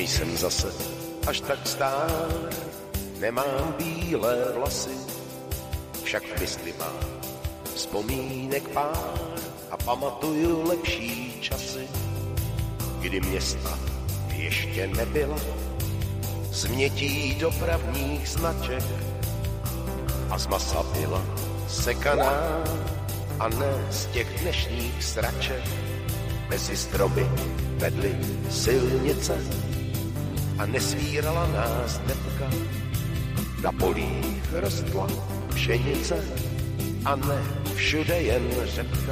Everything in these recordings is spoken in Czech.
Nejsem zase až tak stár, nemám bílé vlasy, však v mysli mám vzpomínek pár a pamatuju lepší časy, kdy města ještě nebyla změtí dopravních značek a z masa byla sekaná a ne z těch dnešních sraček. Mezi stromy vedly silnice a nesvírala nás depka. Na polích rostla pšenice a ne všude jen řepka.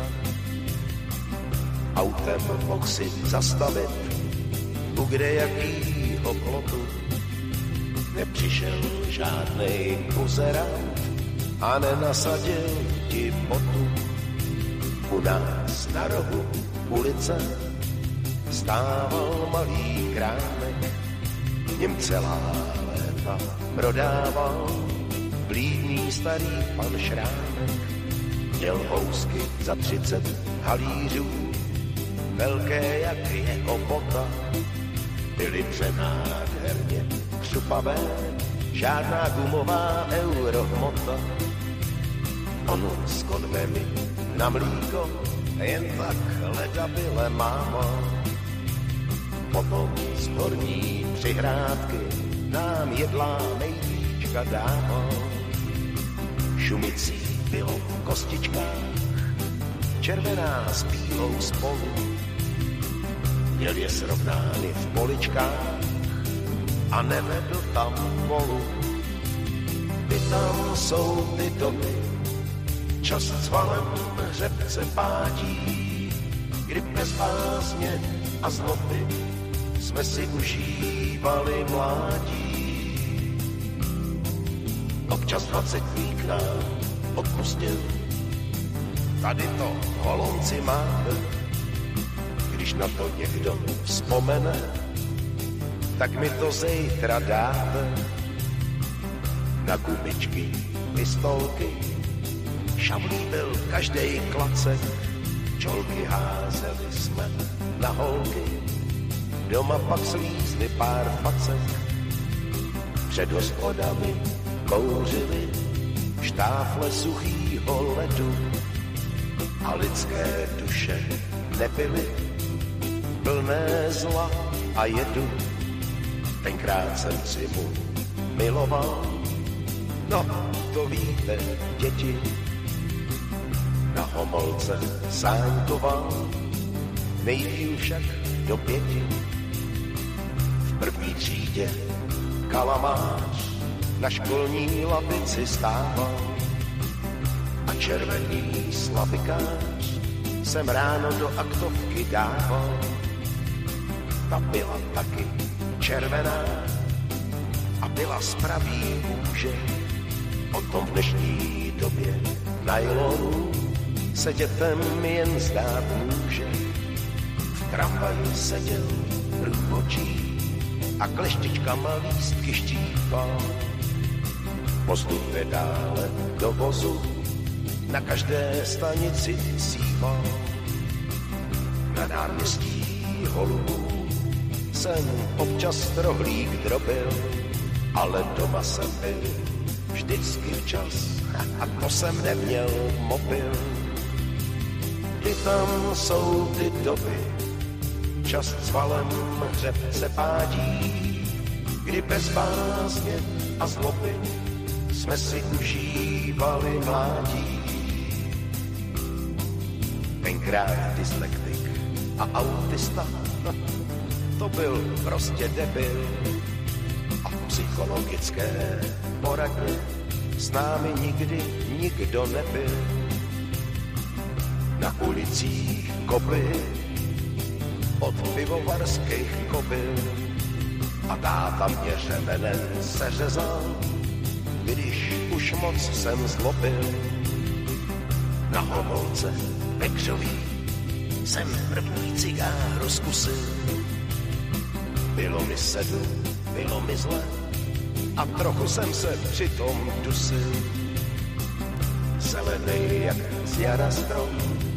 Autem mohl si zastavit u kdejakýho plotu. Nepřišel žádnej buzerant a nenasadil ti botu. U nás na rohu ulice stával malý krámek, v něm celá léta prodával blídný starý pan Šrámek. Měl housky za 30 halířů, velké jak jeho bota, byly přenádherně křupavé, žádná gumová eurohmota. On s konvemi na mlíko jen tak ledabyle mával. Potom z horní přihrádky nám jedlá nejvíčka dával. Šumicí bylo v kostičkách, červená s bílou spolu. Měl je srovnány v poličkách a nevedl tam volu. Ty tam jsou ty doby, čas s valem hřebce pátí, kdy bez bázně a zloby jsme si užívali mládí. Občas 20ník nám odpustil, tady to holonci máte. Když na to někdo vzpomene, tak mi to zítra dáte. Na gumičky, pistolky, šavlí byl každej klacek, čolky házeli jsme na holky, doma pak slízli pár facek. Před hospodami kouřili štáfle suchýho ledu a lidské duše nebyly plné zla a jedu. Tenkrát jsem si mu miloval, no to víte, děti. Na Homolce sáňkoval, nejdýl však do 5. V první třídě kalamář na školní lavici stával a červený slavikář jsem ráno do aktovky dával. Ta byla taky červená a byla z pravý kůže. O tom v dnešní době nylonu se dětem jen zdát může. V tramvaji seděl průvočí a kleštičkama lístky štípal. Postupně dále do vozu na každé stanici sýpal. Na náměstí Holubů jsem občas rohlík drobil, ale doma jsem byl vždycky včas a to jsem neměl mobil. Ty tam jsou ty doby, čas s valem hřebce pádí, kdy bez bázně a zloby jsme si užívali mládí. Tenkrát dyslektik a autista, to byl prostě debil. A v psychologické poradně s námi nikdy nikdo nebyl. Na ulicích kopy od pivovarských kobyl a táta mě řemenem seřezal, když už moc jsem zlobil. Na Homolce Pekřový jsem první cigáru zkusil. Bylo mi 7, bylo mi zle a trochu jsem se přitom dusil. Zelenej jak z jara strom,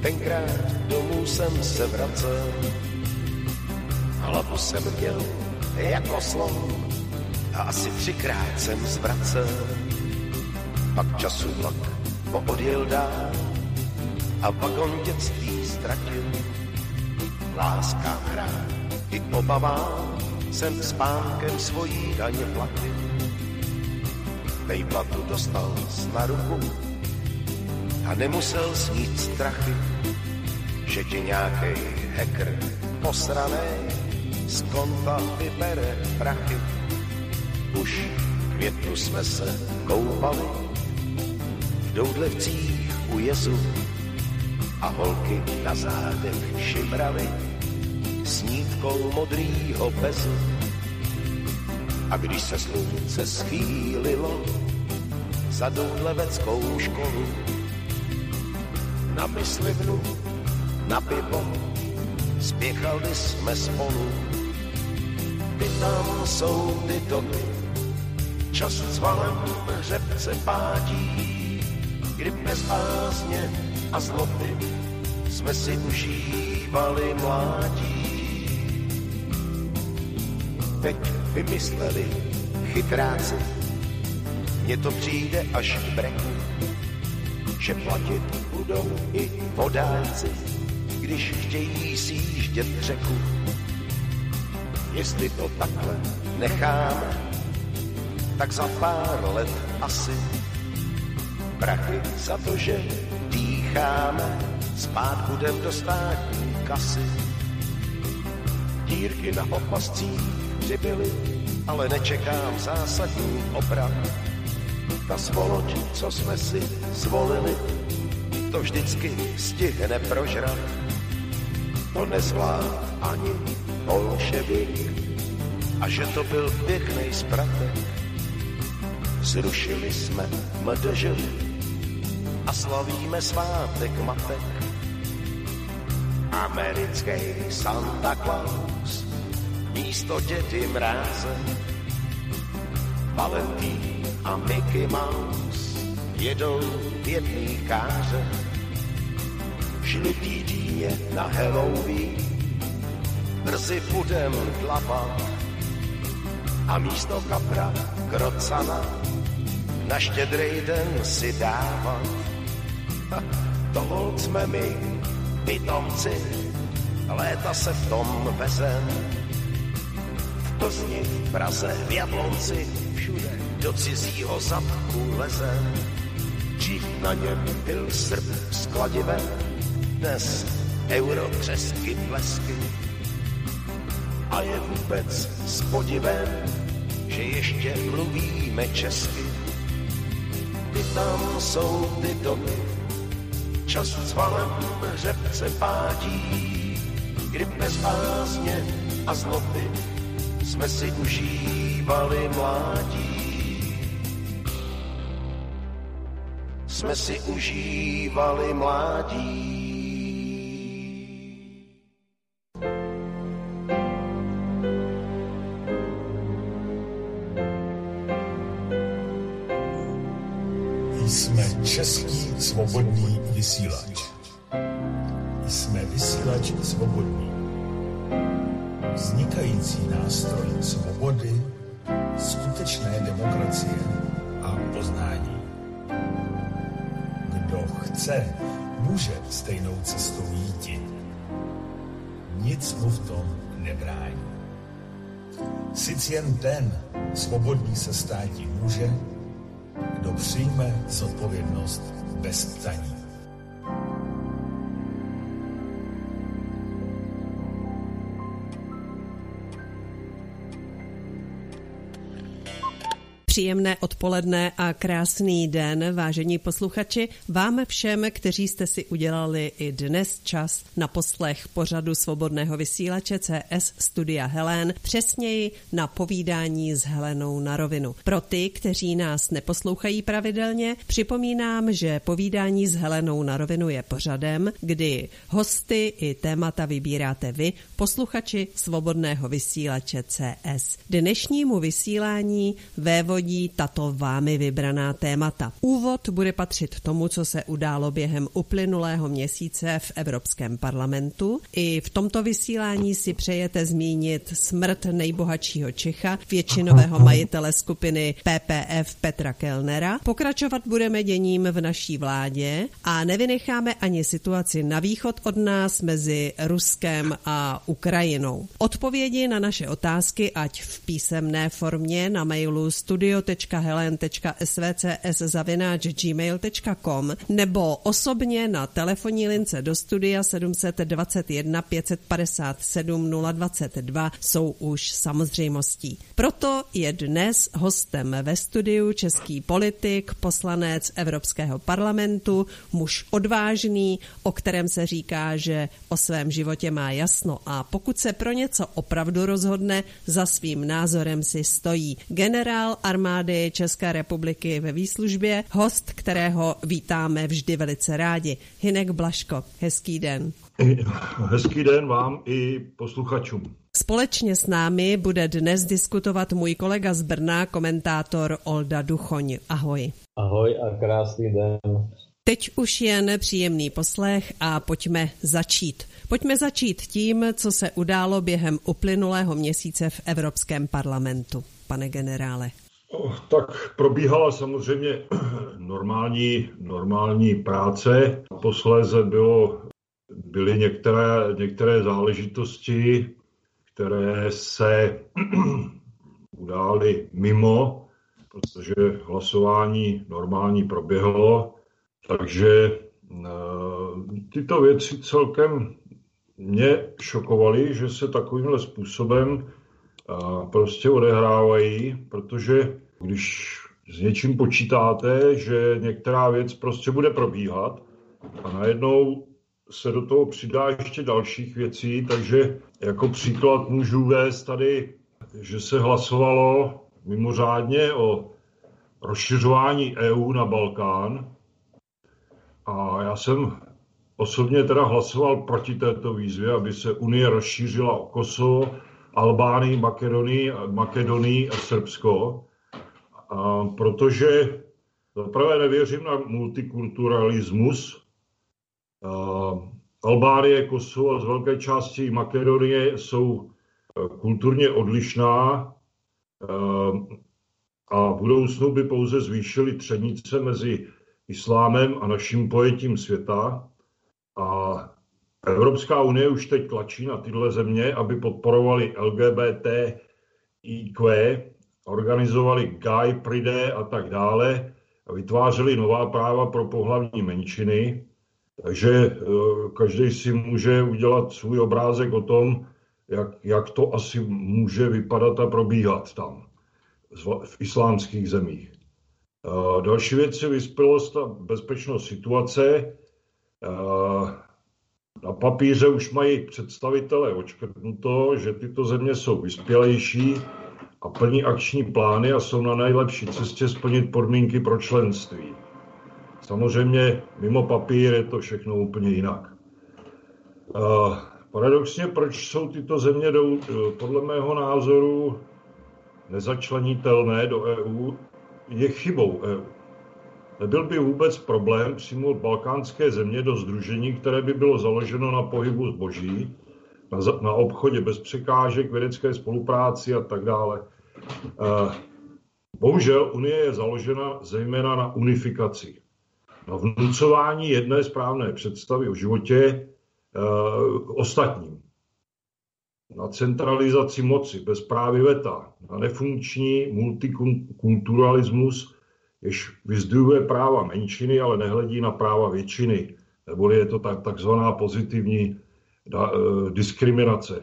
tenkrát domů jsem se vracel. Hlavu jsem měl jako slon a asi 3krát jsem zvracel. Pak času vlak poodjel dál a vagon dětství ztratil. Láskám hrát i obavám jsem spánkem svojí daně platil. Vejplatu dostal na ruku a nemusel snít strachy, že ti nějakej hacker posranej z konta vybere prachy. Už v květnu jsme se koupali v Doudlevcích u jezu a holky na zádech šibraly s nítkou modrýho bezu. A když se slunce schýlilo za Doudleveckou školu, na myslivnu, na pivo, spěchali jsme spolu. Ty tam jsou ty doby, čas s valem hřebce pádí, kdy bez bázně a zloby jsme si užívali mládí. Teď vymysleli chytráci, mně to přijde až k breku, že platit budou i vodáci, když chtějí sjíždět řeku. Jestli to takhle necháme, tak za pár let asi prachy za to, že dýcháme, spát budem do státní kasy. Dírky na opascích přibyly, ale nečekám zásadní obrat. Ta svoloč, co jsme si zvolili, to vždycky stihne prožrat. To nezvlád ani bolševik, a že to byl pěknej zpratek. Zrušili jsme MDŽ a slavíme svátek matek. Americký Santa Claus místo Dědy Mráze, Valentín a Mickey Mouse jedou v jedný káře. Žlutý dýně na Halloween brzy budem dlavat a místo kapra krocana na Štědrý den si dávat. To holt jsme my, pitomci, léta se v tom vezem. V Plzni, v Praze, v Jablonci, všude do cizího zadku lezem. Dřív na něm byl Srb s kladivem, dnes euro, křesky, blesky. A je vůbec s podivem, že ještě mluvíme česky. Ty tam jsou ty doby, čas s valem hřebce pádí, kdy bez bázně a zloby jsme si užívali mládí. Jsme si užívali mládí. Jsme český svobodný vysílač. Jsme vysílač svobodný. Vznikající nástroj svobody, skutečné demokracie a poznání. Kdo chce, může stejnou cestou jít. Nic mu v tom nebrání. Sice jen ten svobodný se státi může, kdo přijme zodpovědnost bez ptaní. Příjemné odpoledne a krásný den, vážení posluchači, vám všem, kteří jste si udělali i dnes čas na poslech pořadu Svobodného vysílače CS Studia Helén, přesněji na povídání s Helenou na rovinu. Pro ty, kteří nás neposlouchají pravidelně, připomínám, že povídání s Helenou na rovinu je pořadem, kdy hosty i témata vybíráte vy, posluchači Svobodného vysílače CS. Dnešnímu vysílání vévodí pořadí tato vámi vybraná témata. Úvod bude patřit tomu, co se událo během uplynulého měsíce v Evropském parlamentu. I v tomto vysílání si přejete zmínit smrt nejbohatšího Čecha, většinového majitele skupiny PPF Petra Kellnera. Pokračovat budeme děním v naší vládě a nevynecháme ani situaci na východ od nás mezi Ruskem a Ukrajinou. Odpovědi na naše otázky ať v písemné formě na mailu studio.helen.svcs@gmail.com nebo osobně na telefonní lince do studia 721 557 022 jsou už samozřejmostí. Proto je dnes hostem ve studiu český politik, poslanec Evropského parlamentu, muž odvážný, o kterém se říká, že o svém životě má jasno a pokud se pro něco opravdu rozhodne, za svým názorem si stojí. Generál armády České republiky ve výslužbě, host, kterého vítáme vždy velice rádi. Hynek Blažko, hezký den. Hezký den vám i posluchačům. Společně s námi bude dnes diskutovat můj kolega z Brna, komentátor Olda Duchoň. Ahoj. Ahoj a krásný den. Teď už jen příjemný poslech a pojďme začít. Pojďme začít tím, co se událo během uplynulého měsíce v Evropském parlamentu, pane generále. Tak probíhala samozřejmě normální práce. Posléze byly některé záležitosti, které se udály mimo, protože hlasování normální proběhlo. Takže tyto věci celkem mě šokovaly, že se takovýmhle způsobem prostě odehrávají, protože když s něčím počítáte, že některá věc prostě bude probíhat a najednou se do toho přidá ještě dalších věcí, takže jako příklad můžu uvést tady, že se hlasovalo mimořádně o rozšiřování EU na Balkán a já jsem osobně teda hlasoval proti této výzvě, aby se Unie rozšířila o Kosovo, Albánii, Makedonii a Srbsko, protože zaprvé nevěřím na multikulturalismus. Albánie, Kosovo a z velké části Makedonie jsou kulturně odlišná a v budoucnu by pouze zvýšily třenice mezi islámem a naším pojetím světa. A Evropská unie už teď tlačí na tyhle země, aby podporovali LGBTIQ, organizovali Gay Pride a tak dále a vytvářeli nová práva pro pohlavní menšiny. Takže každý si může udělat svůj obrázek o tom, jak to asi může vypadat a probíhat tam v islámských zemích. Další věc je vyspělost a bezpečnost situace. Na papíře už mají představitelé odškrtnuto, že tyto země jsou vyspělejší a plní akční plány a jsou na nejlepší cestě splnit podmínky pro členství. Samozřejmě mimo papír je to všechno úplně jinak. Paradoxně, proč jsou tyto země podle mého názoru nezačlenitelné do EU, je chybou EU. Nebyl by vůbec problém přijmout balkánské země do sdružení, které by bylo založeno na pohybu zboží, na obchodě bez překážek, vědecké spolupráci a tak dále. Bohužel Unie je založena zejména na unifikaci, na vnucování jedné správné představy o životě ostatním, na centralizaci moci bez právy veta, na nefunkční multikulturalismus, jež vyzdvihuje práva menšiny, ale nehledí na práva většiny, neboli je to takzvaná pozitivní diskriminace.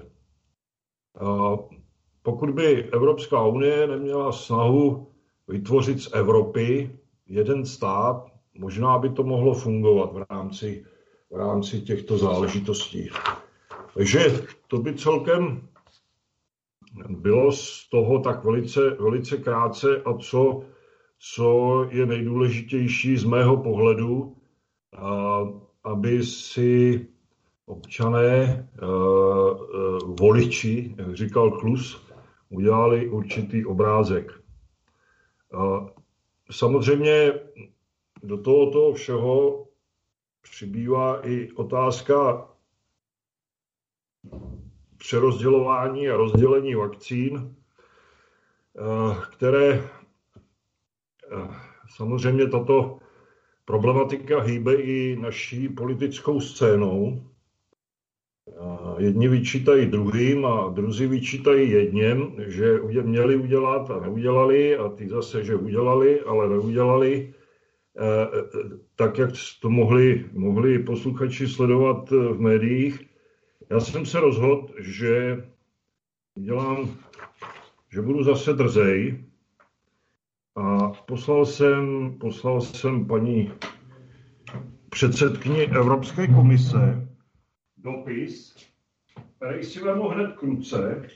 Pokud by Evropská unie neměla snahu vytvořit z Evropy jeden stát, možná by to mohlo fungovat v rámci těchto záležitostí. Takže to by celkem bylo z toho tak velice krátce a co je nejdůležitější z mého pohledu, aby si občané, voliči, jak říkal Klus, udělali určitý obrázek. A samozřejmě do toho všeho přibývá i otázka přerozdělování a rozdělení vakcín, které samozřejmě tato problematika hýbe i naší politickou scénou. Jedni vyčítají druhým a druzí vyčítají jedněm, že měli udělat a neudělali, a ty zase, že udělali, ale neudělali. Tak, jak to mohli posluchači sledovat v médiích. Já jsem se rozhodl, že budu zase drzej a poslal jsem paní předsedkyni Evropské komise dopis, který si vezmu hned k ruce,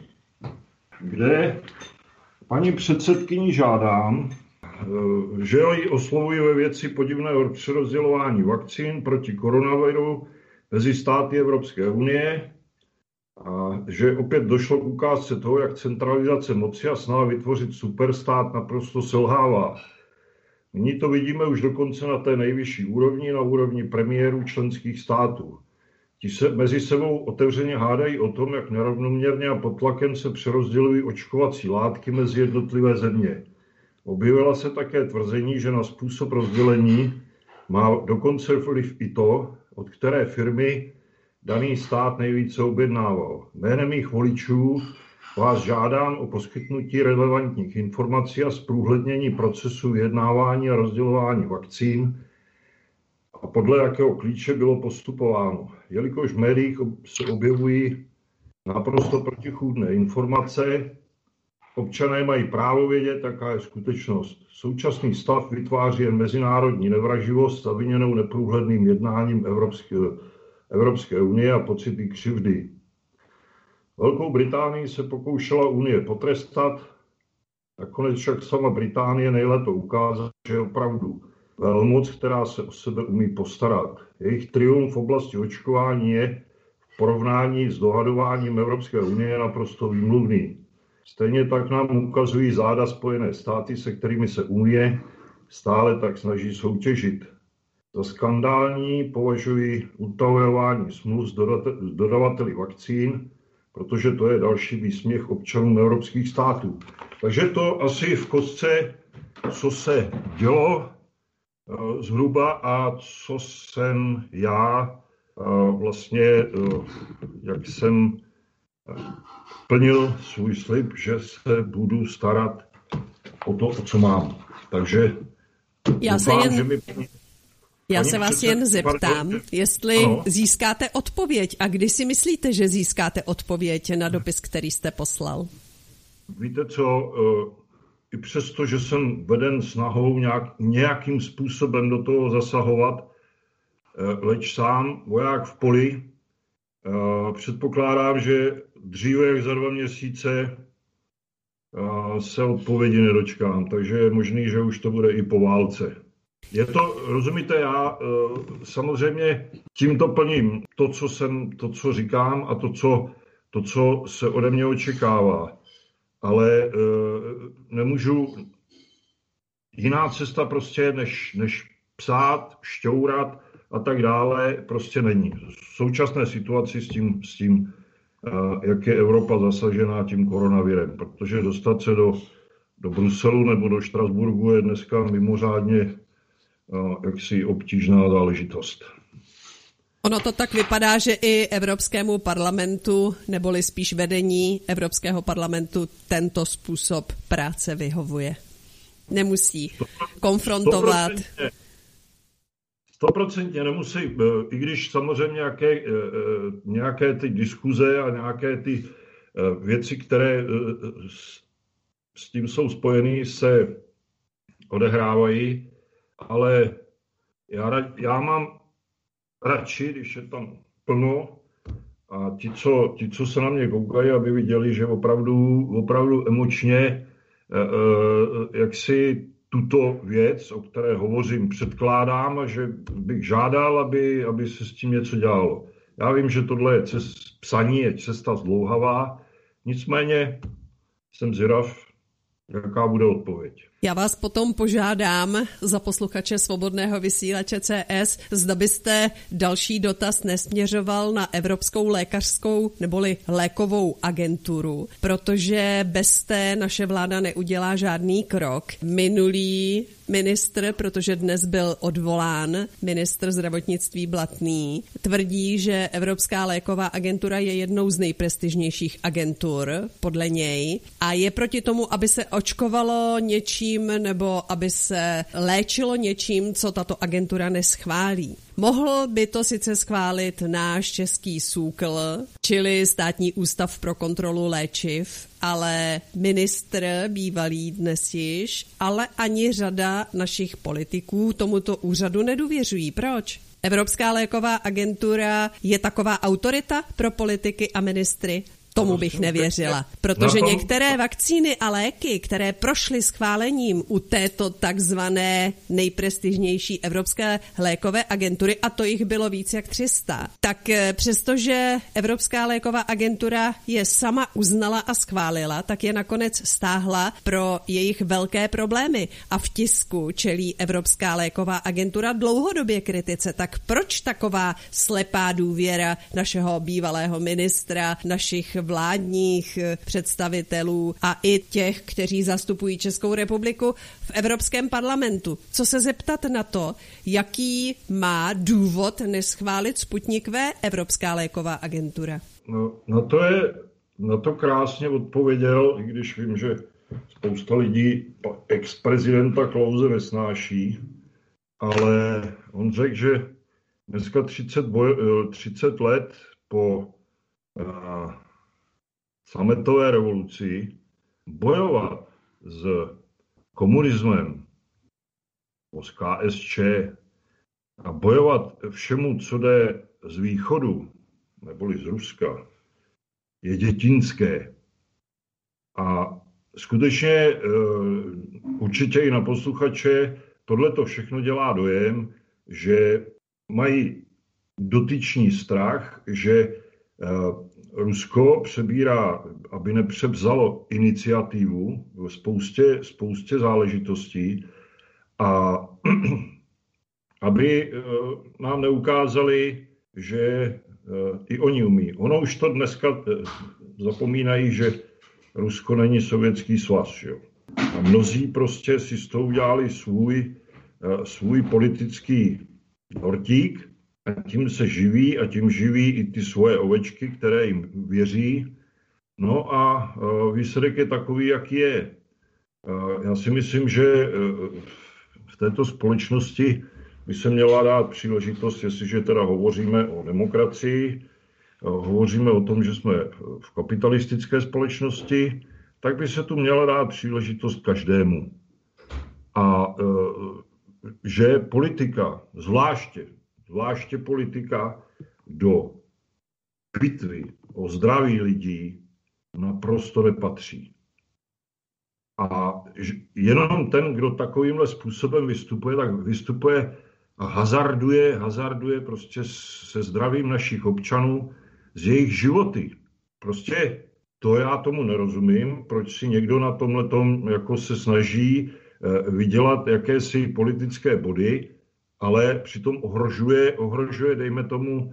kde paní předsedkyni žádám, že ji oslovuji ve věci podivného přerozdělování vakcín proti koronaviru mezi státy Evropské unie a že opět došlo k ukázce toho, jak centralizace moci a snaha vytvořit superstát naprosto selhává. Nyní to vidíme už dokonce na té nejvyšší úrovni, na úrovni premiérů členských států. Ti se mezi sebou otevřeně hádají o tom, jak nerovnoměrně a pod tlakem se přerozdělují očkovací látky mezi jednotlivé země. Objevila se také tvrzení, že na způsob rozdělení má dokonce vliv i to, od které firmy daný stát nejvíce objednával. Jménem mých voličů vás žádám o poskytnutí relevantních informací a zprůhlednění procesu vyjednávání a rozdělování vakcín a podle jakého klíče bylo postupováno. Jelikož v médiích se objevují naprosto protichůdné informace, občané mají právo vědět, jaká je skutečnost. Současný stav vytváří jen mezinárodní nevraživost zaviněnou neprůhledným jednáním Evropské unie a pocity křivdy. Velkou Británii se pokoušela Unie potrestat, nakonec však sama Británie nejlépe ukázala, že je opravdu velmoc, která se o sebe umí postarat. Jejich triumf v oblasti očkování je v porovnání s dohadováním Evropské unie naprosto výmluvný. Stejně tak nám ukazují záda Spojené státy, se kterými se Unie stále tak snaží soutěžit. Za skandální považuji utavování smluv s dodavateli vakcín, protože to je další výsměch občanům evropských států. Takže to asi v kostce, co se dělo zhruba a co jsem já vlastně, jak jsem plnil svůj slib, že se budu starat o to, o co mám. Takže já se vás jen zeptám, jestli získáte odpověď a kdy si myslíte, že získáte odpověď na dopis, který jste poslal? Víte co, i přesto, že jsem veden snahou nějakým způsobem do toho zasahovat, leč sám voják v poli, předpokládám, že dříve jak za 2 měsíce se odpovědi nedočkám, takže je možný, že už to bude i po válce. Je to, rozumíte, já samozřejmě tímto plním to, co říkám a to, co se ode mě očekává. Ale nemůžu, jiná cesta prostě, než psát, šťourat a tak dále, prostě není. V současné situaci s tím jak je Evropa zasažená tím koronavirem, protože dostat se do Bruselu nebo do Štrasburgu je dneska mimořádně jaksi obtížná záležitost. Ono to tak vypadá, že i Evropskému parlamentu, neboli spíš vedení Evropského parlamentu, tento způsob práce vyhovuje. Nemusí konfrontovat. 100% nemusí, i když samozřejmě nějaké ty diskuze a nějaké ty věci, které s tím jsou spojeny, se odehrávají, ale já mám radši, když je tam plno a ti, co se na mě koukají, aby viděli, že opravdu emočně jak si tuto věc, o které hovořím, předkládám a že bych žádal, aby se s tím něco dělalo. Já vím, že tohle psaní je cesta zdlouhavá, nicméně jsem zvědav, jaká bude odpověď. Já vás potom požádám za posluchače Svobodného vysílače CS, zda byste další dotaz nesměřoval na Evropskou lékařskou neboli lékovou agenturu, protože bez té naše vláda neudělá žádný krok. Minulý ministr, protože dnes byl odvolán, ministr zdravotnictví Blatný, tvrdí, že Evropská léková agentura je jednou z nejprestižnějších agentur, podle něj, a je proti tomu, aby se očkovalo něčím nebo aby se léčilo něčím, co tato agentura neschválí. Mohl by to sice schválit náš český SÚKL, čili Státní ústav pro kontrolu léčiv, ale ministr bývalý dnes již, ale ani řada našich politiků tomuto úřadu nedůvěřují. Proč? Evropská léková agentura je taková autorita pro politiky a ministry? Tomu bych nevěřila, protože některé vakcíny a léky, které prošly schválením u této takzvané nejprestižnější Evropské lékové agentury, a to jich bylo víc jak 300, tak přestože Evropská léková agentura je sama uznala a schválila, tak je nakonec stáhla pro jejich velké problémy. A v tisku čelí Evropská léková agentura dlouhodobě kritice. Tak proč taková slepá důvěra našeho bývalého ministra, našich vládních představitelů a i těch, kteří zastupují Českou republiku v Evropském parlamentu? Co se zeptat na to, jaký má důvod neschválit Sputnik V Evropská léková agentura? No, na to krásně odpověděl, i když vím, že spousta lidí ex-prezidenta Klause nesnáší, ale on řekl, že dneska 30 let po sametové revoluci bojovat s komunismem, s KSČ a bojovat všemu, co jde z východu, neboli z Ruska, je dětinské. A skutečně určitě i na posluchače tohle to všechno dělá dojem, že mají dotyčný strach, že Rusko přebírá, aby nepřevzalo iniciativu v spoustě záležitostí a aby nám neukázali, že i oni umí. Ono už to dneska zapomínají, že Rusko není Sovětský svaz. Že? A mnozí prostě si z toho udělali svůj politický dortík a tím se živí a tím živí i ty svoje ovečky, které jim věří. No a výsledek je takový, jaký je. Já si myslím, že v této společnosti by se měla dát příležitost, jestliže teda hovoříme o demokracii, hovoříme o tom, že jsme v kapitalistické společnosti, tak by se tu měla dát příležitost každému. A že politika, zvláště politika do bitvy o zdraví lidí naprosto nepatří. A jenom ten, kdo takovýmhle způsobem vystupuje, tak vystupuje a hazarduje prostě se zdravím našich občanů, z jejich životy. Prostě to já tomu nerozumím, proč si někdo na tomhletom jako se snaží vydělat jakési politické body, ale přitom ohrožuje dejme tomu,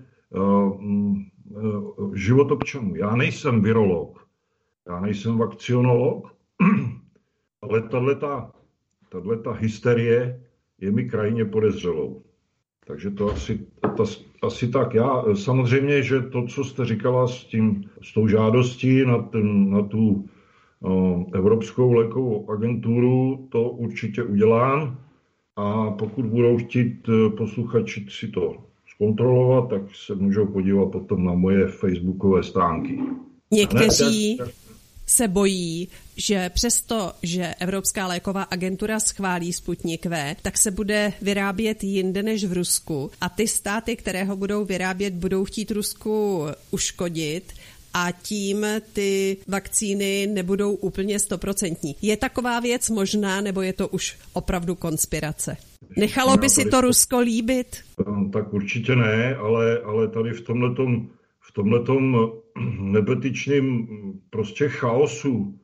život občanů. Já nejsem virolog, já nejsem vakcionolog, ale tato hysterie je mi krajně podezřelou. Takže to asi tak. Já samozřejmě, že to, co jste říkala s tou žádostí na tu Evropskou lékovou agenturu, to určitě udělám. A pokud budou chtít posluchači si to zkontrolovat, tak se můžou podívat potom na moje facebookové stránky. Někteří se bojí, že přesto, že Evropská léková agentura schválí Sputnik V, tak se bude vyrábět jinde než v Rusku a ty státy, které ho budou vyrábět, budou chtít Rusku uškodit a tím ty vakcíny nebudou úplně 100%. Je taková věc možná, nebo je to už opravdu konspirace? Nechalo by si to Rusko líbit? Tak určitě ne, ale tady v tomhletom nebetyčným prostě chaosu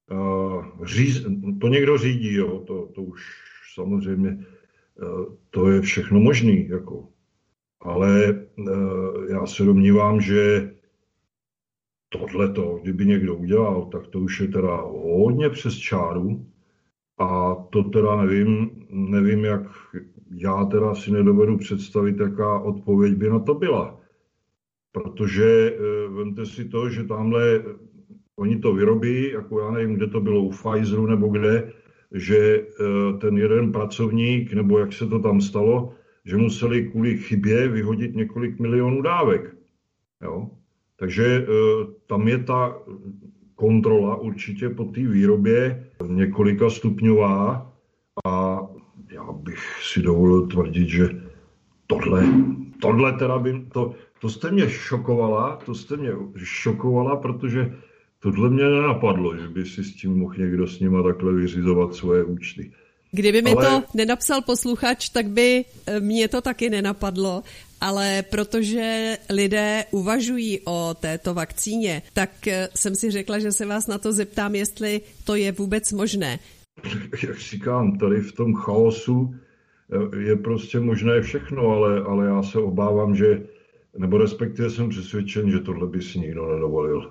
to někdo řídí, jo, to už samozřejmě, to je všechno možný, jako. Ale já se domnívám, že tohleto, kdyby někdo udělal, tak to už je teda hodně přes čáru a to teda nevím, jak já teda si nedovedu představit, jaká odpověď by na to byla. Protože vemte si to, že tamhle oni to vyrobí, jako já nevím, kde to bylo, u Pfizeru nebo kde, že ten jeden pracovník, nebo jak se to tam stalo, že museli kvůli chybě vyhodit několik milionů dávek. Jo? Takže tam je ta kontrola určitě po té výrobě několika stupňová a já bych si dovolil tvrdit, že tohle teda to jste mě šokovala, protože tohle mě nenapadlo, že by si s tím mohl někdo s nima takhle vyřizovat svoje účty. Kdyby mi to nenapsal posluchač, tak by mě to taky nenapadlo, ale protože lidé uvažují o této vakcíně, tak jsem si řekla, že se vás na to zeptám, jestli to je vůbec možné. Jak říkám, tady v tom chaosu je prostě možné všechno, ale já se obávám, nebo respektive jsem přesvědčen, že tohle by si nikdo nedovolil.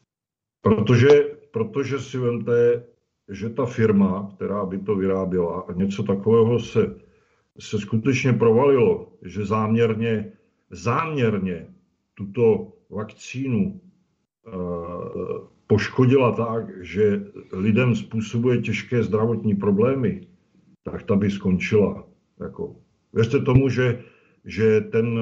Protože si vemte, že ta firma, která by to vyráběla a něco takového se skutečně provalilo, že záměrně tuto vakcínu poškodila tak, že lidem způsobuje těžké zdravotní problémy, tak ta by skončila. Jako, věřte tomu, že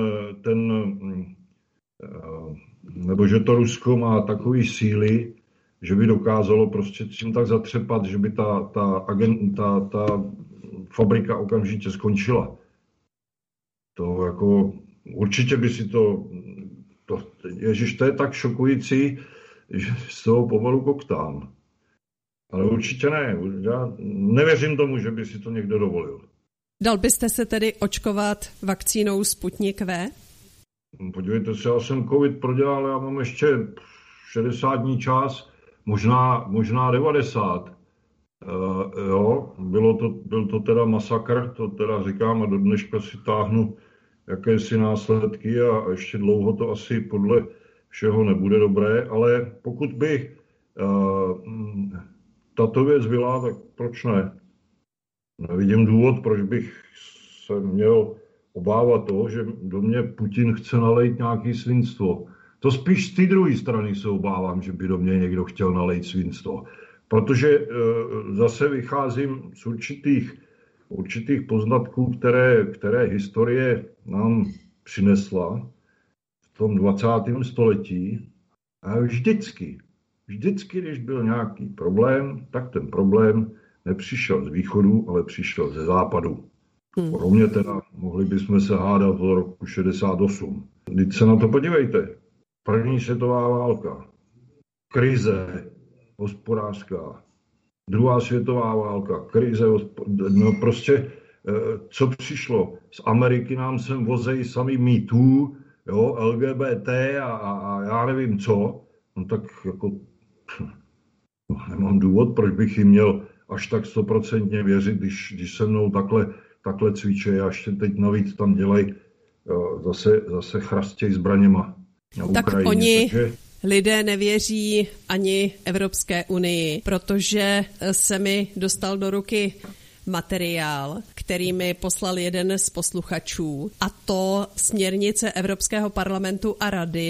že to Rusko má takové síly, že by dokázalo prostě tím tak zatřepat, že by ta fabrika okamžitě skončila. To jako určitě by si to ježiš, to je tak šokující, že z toho pomalu koktám. Ale určitě ne. Já nevěřím tomu, že by si to někdo dovolil. Dal byste se tedy očkovat vakcínou Sputnik V? Podívejte se, já jsem covid prodělal, já mám ještě 60 dní čas, možná 90. Jo, byl to teda masakr, to teda říkám a do dneška si táhnu jakési následky a ještě dlouho to asi podle všeho nebude dobré, ale pokud by tato věc byla, tak proč ne? Nevidím důvod, proč bych se měl obávat toho, že do mě Putin chce nalejt nějaké svinstvo. To spíš z té druhé strany se obávám, že by do mě někdo chtěl nalejt svinstvo. Protože zase vycházím z určitých poznatků, které historie nám přinesla v tom 20. století. A vždycky, když byl nějaký problém, tak ten problém nepřišel z východu, ale přišel ze západu. Pro mě teda mohli bychom se hádat do roku 68. Teď se na to podívejte. První světová válka, krize hospodářská, druhá světová válka, krize prostě co přišlo? Z Ameriky nám sem vozejí sami Me Too, jo, LGBT a já nevím co. No tak jako nemám důvod, proč bych jim měl až tak 100% věřit, když se mnou takhle cvičí a ještě teď navíc tam dělají zase chrastěj zbraněma na Ukrajině. Tak oni lidé nevěří ani Evropské unii, protože se mi dostal do ruky materiál, který mi poslal jeden z posluchačů, a to směrnice Evropského parlamentu a Rady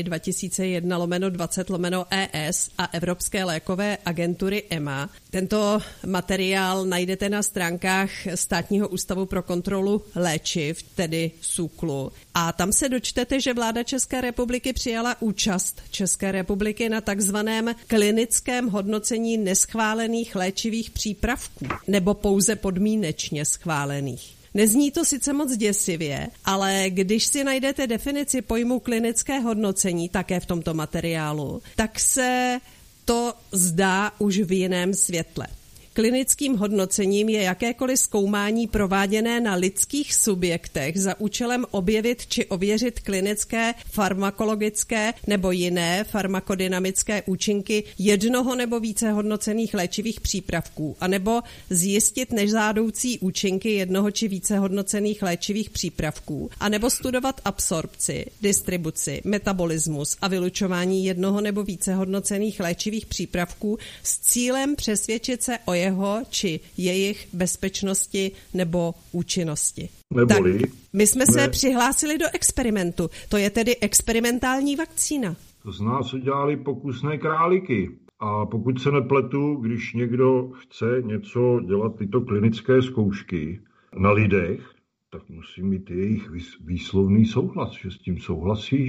2001/20/ES a Evropské lékové agentury EMA. Tento materiál najdete na stránkách Státního ústavu pro kontrolu léčiv, tedy SÚKLu. A tam se dočtete, že vláda České republiky přijala účast České republiky na takzvaném klinickém hodnocení neschválených léčivých přípravků, nebo pouze podmínečně schválených. Nezní to sice moc děsivě, ale když si najdete definici pojmu klinické hodnocení také v tomto materiálu, tak se to zdá už v jiném světle. Klinickým hodnocením je jakékoliv zkoumání prováděné na lidských subjektech za účelem objevit či ověřit klinické, farmakologické nebo jiné farmakodynamické účinky jednoho nebo více hodnocených léčivých přípravků, anebo zjistit nežádoucí účinky jednoho či více hodnocených léčivých přípravků, anebo studovat absorpci, distribuci, metabolismus a vylučování jednoho nebo více hodnocených léčivých přípravků s cílem přesvědčit se o jeho či jejich bezpečnosti nebo účinnosti. Tak, my jsme se přihlásili do experimentu. To je tedy experimentální vakcína. To z nás udělali pokusné králíky. A pokud se nepletu, když někdo chce něco dělat, tyto klinické zkoušky na lidech, tak musí mít jejich výslovný souhlas, že s tím souhlasí,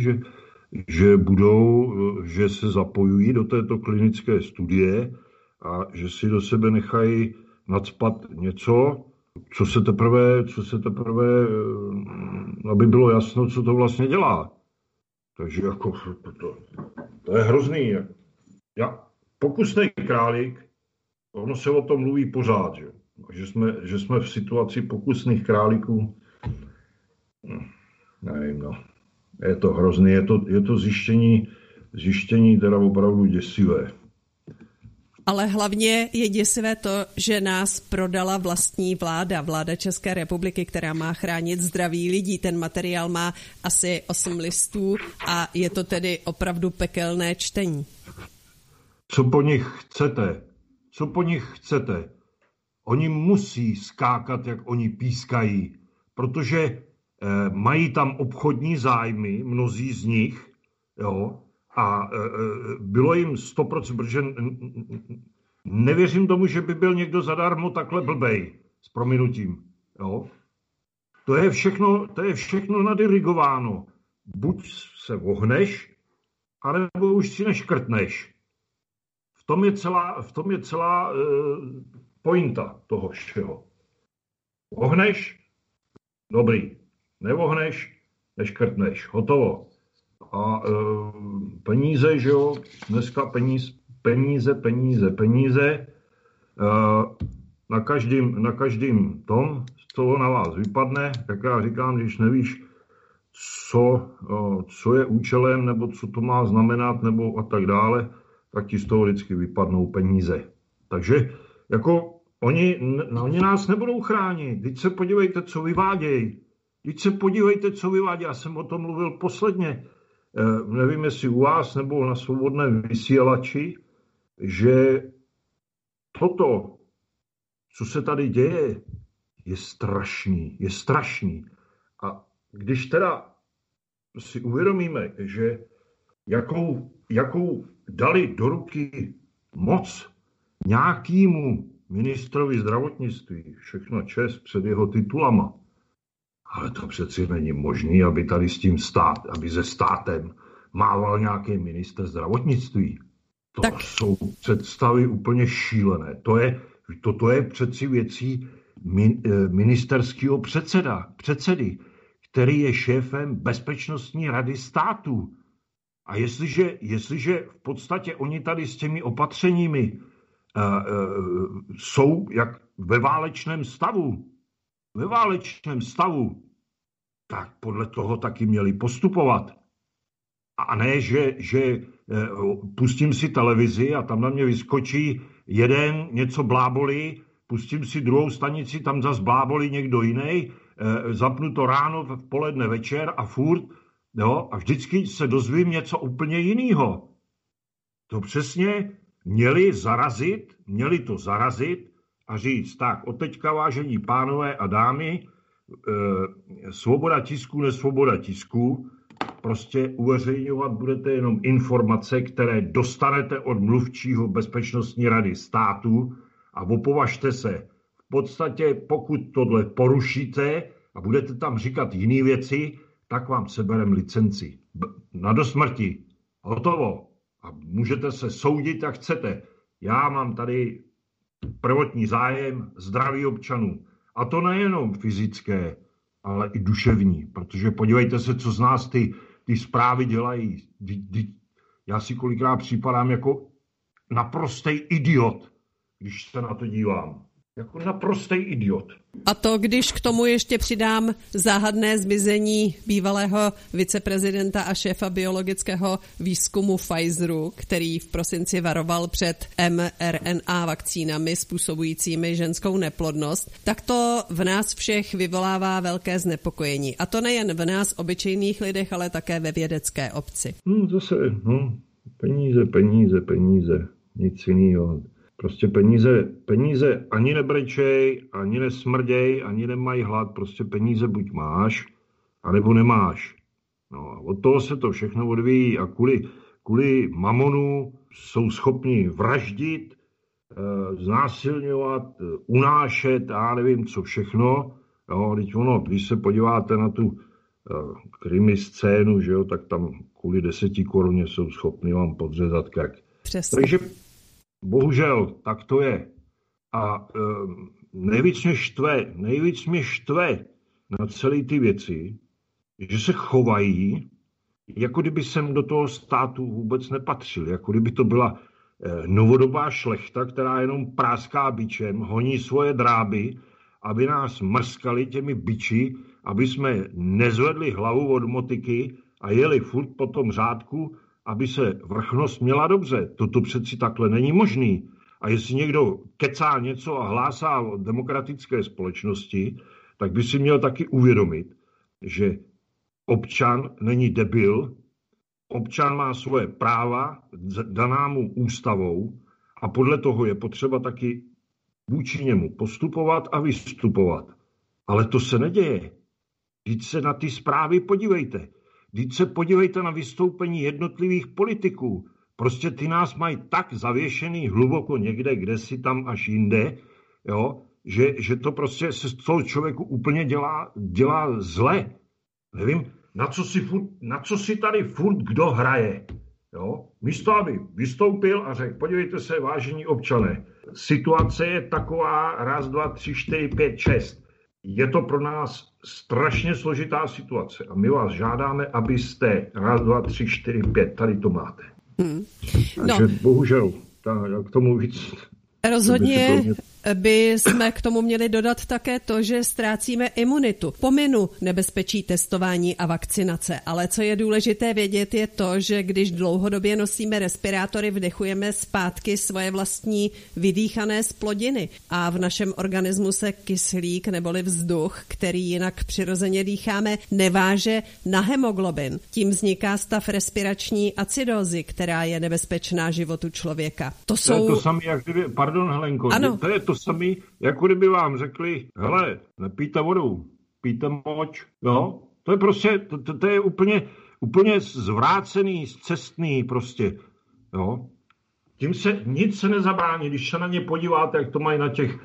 že se zapojují do této klinické studie a že si do sebe nechají nacpat něco, co se teprve, aby bylo jasno, co to vlastně dělá. Takže jako to je hrozný. Pokusný králík, ono se o tom mluví pořád, že jsme v situaci pokusných králíků. Nevím, no. Je to hrozný, je to zjištění teda opravdu děsivé. Ale hlavně je děsivé to, že nás prodala vlastní vláda České republiky, která má chránit zdraví lidí. Ten materiál má asi 8 listů a je to tedy opravdu pekelné čtení. Co po nich chcete? Oni musí skákat, jak oni pískají, protože mají tam obchodní zájmy, mnozí z nich, jo, a bylo jim 100%, protože nevěřím tomu, že by byl někdo zadarmo takhle blbej, s prominutím, jo. To je všechno nadirigováno. Buď se vohneš, anebo už si neškrtneš. V tom je celá pointa toho všeho. Vohneš, dobrý. Nevohneš, neškrtneš. Hotovo. A peníze, že jo, dneska peníze. Na každým tom, co na vás vypadne, jak já říkám, když nevíš, co je účelem, nebo co to má znamenat, nebo a tak dále, tak ti z toho vždycky vypadnou peníze. Takže jako oni nás nebudou chránit. Teď se podívejte, co vyvádějí. Já jsem o tom mluvil posledně. Nevím, jestli u vás nebo na Svobodném vysílači, že toto, co se tady děje, je strašný. A když teda si uvědomíme, že jakou dali do ruky moc nějakému ministrovi zdravotnictví, všechno čest před jeho titulama, ale to přeci není možné, aby tady s tím aby se státem mával nějaký ministr zdravotnictví. To jsou představy úplně šílené. Toto je přeci věcí ministerského předsedy, který je šéfem Bezpečnostní rady státu. A jestliže v podstatě oni tady s těmi opatřeními jsou jak ve válečném stavu, tak podle toho taky měli postupovat. A ne, že pustím si televizi a tam na mě vyskočí jeden něco blábolí, pustím si druhou stanici, tam zas blábolí někdo jiný, zapnu to ráno, v poledne, večer a furt, jo, a vždycky se dozvím něco úplně jiného. To přesně měli to zarazit a říct, tak, od teďka, vážení pánové a dámy, svoboda tisku, nesvoboda tisku, prostě uveřejňovat budete jenom informace, které dostanete od mluvčího Bezpečnostní rady státu a opovažte se. V podstatě, pokud tohle porušíte a budete tam říkat jiné věci, tak vám seberem licenci. Na dosmrti. Hotovo. A můžete se soudit, jak chcete. Já mám tady prvotní zájem zdraví občanů. A to nejenom fyzické, ale i duševní. Protože podívejte se, co z nás ty zprávy dělají. Já si kolikrát připadám jako naprostý idiot, když se na to dívám. Jako naprostý idiot. A to, když k tomu ještě přidám záhadné zmizení bývalého viceprezidenta a šéfa biologického výzkumu Pfizeru, který v prosinci varoval před mRNA vakcínami způsobujícími ženskou neplodnost, tak to v nás všech vyvolává velké znepokojení. A to nejen v nás obyčejných lidech, ale také ve vědecké obci. Peníze, nic jiného. Prostě peníze ani nebrečej, ani nesmrděj, ani nemají hlad. Prostě peníze buď máš, anebo nemáš. No a od toho se to všechno odvíjí a kvůli mamonu jsou schopni vraždit, znásilňovat, unášet, já nevím co všechno. Jo, když se podíváte na tu krimi scénu, že jo, tak tam kvůli 10 koruně jsou schopni vám podřezat krk. Přesně. Takže bohužel, tak to je. A nejvíc mě štve na celé ty věci, že se chovají, jako kdyby sem do toho státu vůbec nepatřil. Jako kdyby to byla novodobá šlechta, která jenom práská bičem, honí svoje dráby, aby nás mrskali těmi biči, aby jsme nezvedli hlavu od motiky a jeli furt po tom řádku, aby se vrchnost měla dobře. Toto přeci takhle není možný. A jestli někdo kecá něco a hlásá o demokratické společnosti, tak by si měl taky uvědomit, že občan není debil, občan má svoje práva daná mu ústavou a podle toho je potřeba taky vůči němu postupovat a vystupovat. Ale to se neděje. Vždyť se na ty zprávy podívejte. Vždyť se podívejte na vystoupení jednotlivých politiků. Prostě ty nás mají tak zavěšený hluboko někde, kde si tam až jinde, jo, že to prostě se z toho člověku úplně dělá zle. Nevím, na co si tady furt kdo hraje. Jo? Místo, aby vystoupil a řekl, podívejte se, vážení občané, situace je taková, 1, 2, 3, 4, 5, 6. Je to pro nás strašně složitá situace a my vás žádáme, abyste 1, 2, 3, 4, 5, tady to máte. Takže bohužel, k tomu víc... Rozhodně by jsme k tomu měli dodat také to, že ztrácíme imunitu. Pominu nebezpečí testování a vakcinace, ale co je důležité vědět je to, že když dlouhodobě nosíme respirátory, vdechujeme zpátky svoje vlastní vydýchané zplodiny a v našem organismu se kyslík neboli vzduch, který jinak přirozeně dýcháme, neváže na hemoglobin. Tím vzniká stav respirační acidózy, která je nebezpečná životu člověka. To je to samé, jak kdyby, pardon Helenko, ano. To je to samé, jako kdyby vám řekli, hele, nepijte vodu, pijte moč, jo? To je prostě, to je úplně zvrácený, scestný prostě, jo? Tím se nic se nezabrání, když se na ně podíváte, jak to mají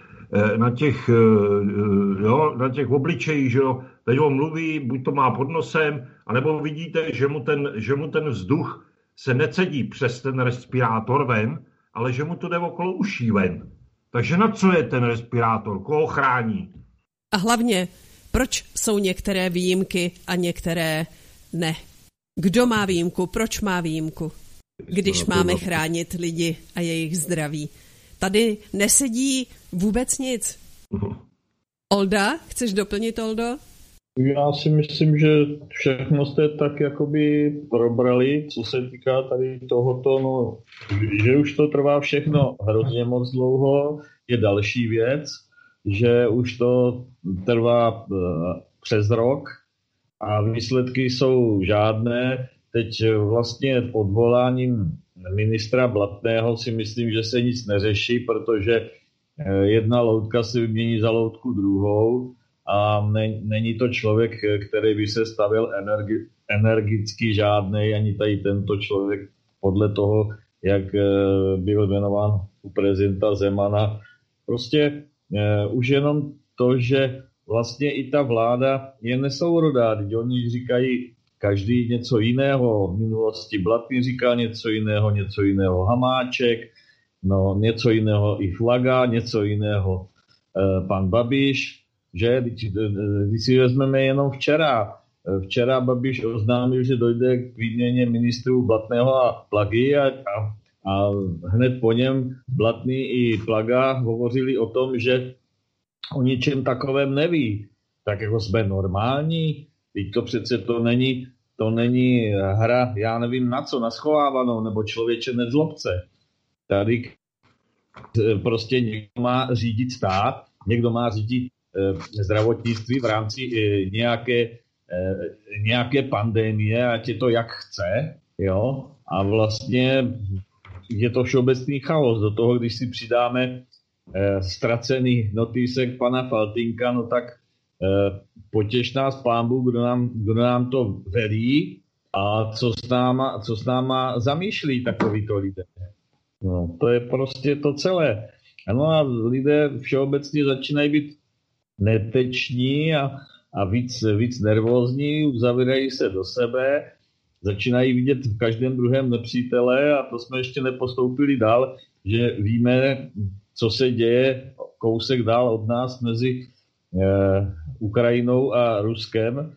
na těch obličejích, že jo? Teď on mluví, buď to má pod nosem, anebo vidíte, že mu ten vzduch se necedí přes ten respirátor ven, ale že mu to jde okolo uší ven. Takže na co je ten respirátor? Koho chrání? A hlavně, proč jsou některé výjimky a některé ne? Kdo má výjimku? Proč má výjimku? Když máme chránit lidi a jejich zdraví. Tady nesedí vůbec nic. Olda, chceš doplnit, Oldo? Já si myslím, že všechno jste tak jakoby probrali, co se týká tady tohoto, no, že už to trvá všechno hrozně moc dlouho, je další věc, že už to trvá přes rok a výsledky jsou žádné. Teď vlastně odvoláním ministra Blatného si myslím, že se nic neřeší, protože jedna loutka se vymění za loutku druhou. A není to člověk, který by se stavěl energicky žádnej, ani tady tento člověk podle toho, jak byl jmenován u prezidenta Zemana. Prostě už jenom to, že vlastně i ta vláda je nesourodá, když oni říkají každý něco jiného. V minulosti Blatný říkal něco jiného Hamáček, no něco jiného i Flaga, něco jiného pan Babiš. Že, když si vezmeme jenom včera Babiš oznámil, že dojde k výměně ministrů Blatného a Plagy a a hned po něm Blatný i Plaga hovořili o tom, že o ničem takovém neví. Tak jako jsme normální, teď to přece to není hra, já nevím na co, na schovávanou, nebo člověče nezlobce. Tady prostě někdo má řídit stát, někdo má řídit zdravotnictví v rámci nějaké pandemie, ať je to jak chce, jo, a vlastně je to všeobecný chaos. Do toho, když si přidáme ztracený notísek pana Faltýnka, no tak potěš nás Pán Bůh, kdo nám to velí a co s náma zamýšlí takovýto lidé. No, to je prostě to celé. Ano a lidé všeobecně začínají být neteční a víc nervózní, uzavírají se do sebe, začínají vidět v každém druhém nepřítele a to jsme ještě nepostoupili dál, že víme, co se děje kousek dál od nás mezi Ukrajinou a Ruskem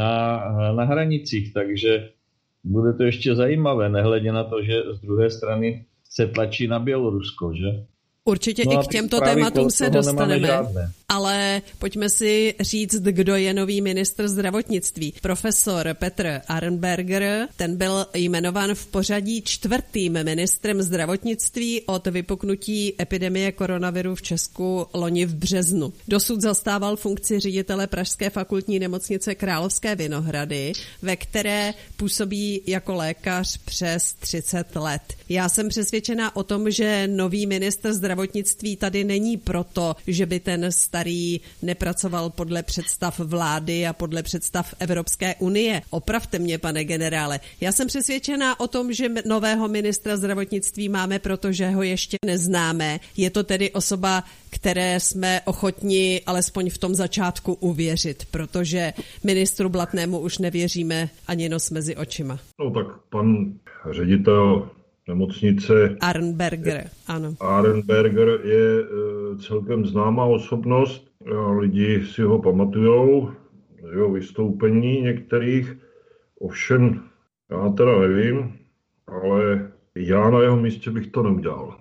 na hranicích, takže bude to ještě zajímavé, nehledě na to, že z druhé strany se tlačí na Bělorusko, že? Určitě i k těmto tématům se dostaneme, ale pojďme si říct, kdo je nový ministr zdravotnictví. Profesor Petr Arenberger, ten byl jmenován v pořadí 4. ministrem zdravotnictví od vypuknutí epidemie koronaviru v Česku loni v březnu. Dosud zastával funkci ředitele Pražské fakultní nemocnice Královské Vinohrady, ve které působí jako lékař přes 30 let. Já jsem přesvědčená o tom, že nový ministr zdravotnictví tady není proto, že by ten starý nepracoval podle představ vlády a podle představ Evropské unie. Opravte mě, pane generále. Já jsem přesvědčená o tom, že nového ministra zdravotnictví máme, protože ho ještě neznáme. Je to tedy osoba, které jsme ochotni alespoň v tom začátku uvěřit, protože ministru Blatnému už nevěříme ani nos mezi očima. No tak pan ředitel nemocnice Arenberger, ano. Arenberger je celkem známá osobnost. Lidi si ho pamatujou, jeho vystoupení některých. Ovšem, já teda nevím, ale já na jeho místě bych to neudělal.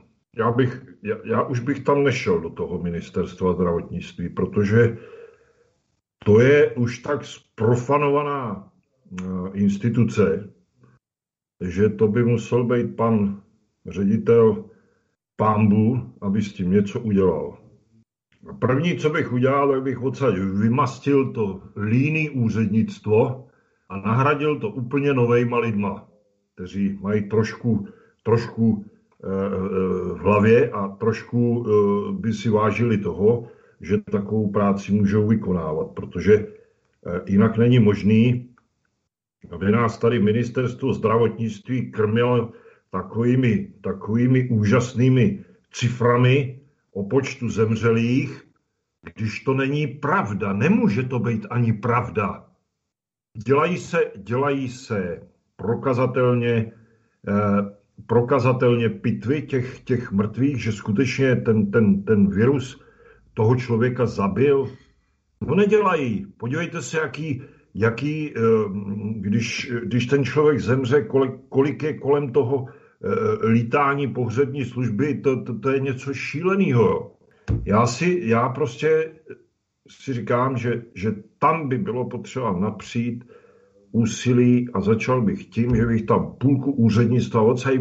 Já už bych tam nešel do toho ministerstva zdravotnictví, protože to je už tak zprofanovaná instituce, že to by musel být pan ředitel Pámbu, aby s tím něco udělal. První, co bych udělal, tak bych odsaď vymastil to líný úřednictvo a nahradil to úplně novejma lidma, kteří mají trošku v hlavě a trošku by si vážili toho, že takovou práci můžou vykonávat, protože jinak není možný, aby nás tady ministerstvo zdravotnictví krmilo takovými úžasnými ciframi o počtu zemřelých, když to není pravda. Nemůže to být ani pravda. Dělají se prokazatelně pitvy těch mrtvých, že skutečně ten virus toho člověka zabil. No nedělají. Podívejte se, když ten člověk zemře, kolik je kolem toho lítání pohřební služby, to je něco šíleného. Já prostě si říkám, že tam by bylo potřeba napřít úsilí a začal bych tím, že bych tam půlku úřednictva odsaď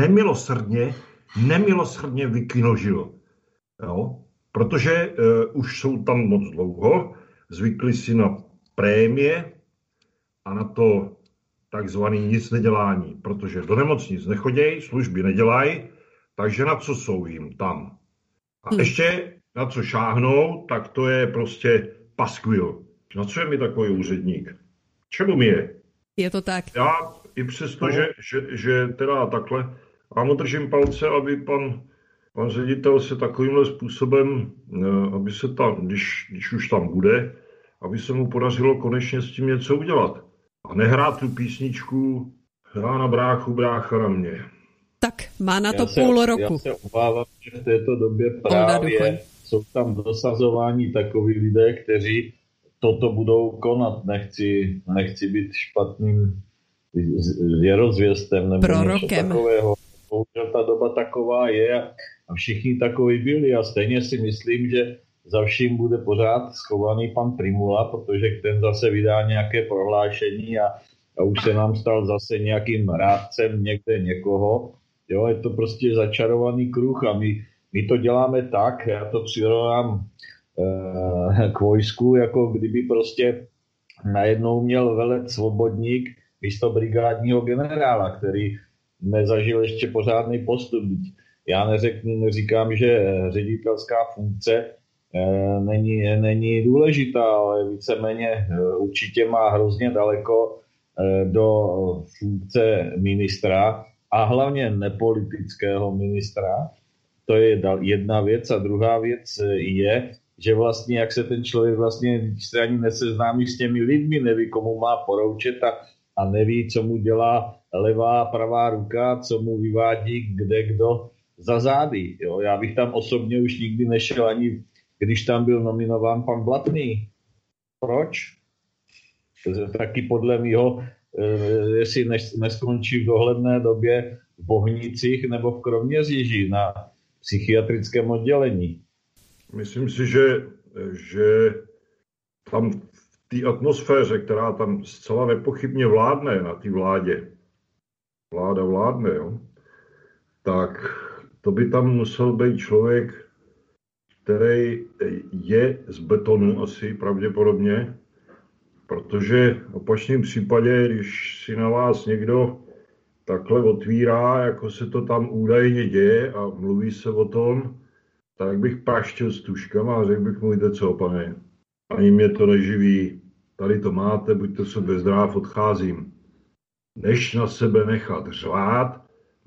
nemilosrdně vykinožil. Jo? Protože už jsou tam moc dlouho, zvykli si na prémie a na to takzvaný nic nedělání, protože do nemocnic nechodějí, služby nedělají, takže na co jsou jim tam? A ještě na co šáhnou, tak to je prostě paskvil. Na co je mi takový úředník? Čemu mi je? Je to tak. Já i přesto, že teda takhle, já mu držím palce, aby pan ředitel se takovýmhle způsobem, aby se tam, když už tam bude, aby se mu podařilo konečně s tím něco udělat. A nehrát tu písničku Hrá na bráchu, brácha na mě. Tak, má na to půl roku. Já se obávám, že v této době právě jsou tam dosazováni takoví lidé, kteří toto budou konat. Nechci být špatným věrozvěstem nebo něco takového. bohužel ta doba taková je a všichni takoví byli a stejně si myslím, že za vším bude pořád schovaný pan Primula, protože ten zase vydá nějaké prohlášení a už se nám stal zase nějakým rádcem někde někoho. Jo, je to prostě začarovaný kruh a my to děláme tak, já to přirovnám k vojsku, jako kdyby prostě najednou měl velet svobodník místo brigádního generála, který nezažil ještě pořádný postup. Já neříkám, že ředitelská funkce není důležitá, ale víceméně určitě má hrozně daleko do funkce ministra a hlavně nepolitického ministra. To je jedna věc a druhá věc je, že vlastně jak se ten člověk vlastně ani neseznámí s těmi lidmi, neví, komu má poroučet a neví, co mu dělá levá a pravá ruka, co mu vyvádí kde kdo za zády. Jo? Já bych tam osobně už nikdy nešel, ani když tam byl nominován pan Blatný. Proč? Taky podle mýho, jestli neskončí v dohledné době v Bohnicích nebo v Kroměříži na psychiatrickém oddělení. Myslím si, že tam v té atmosféře, která tam zcela nepochybně vládne na té vládě, vláda vládne, jo, tak to by tam musel být člověk, který je z betonu asi pravděpodobně, protože v opačném případě, když si na vás někdo takhle otvírá, jako se to tam údajně děje a mluví se o tom, tak bych praštil s tuškama a řekl bych mu, víte co, pane, ani mě to neživí, tady to máte, buďte sobě zdrav, odcházím. Než na sebe nechat řvát,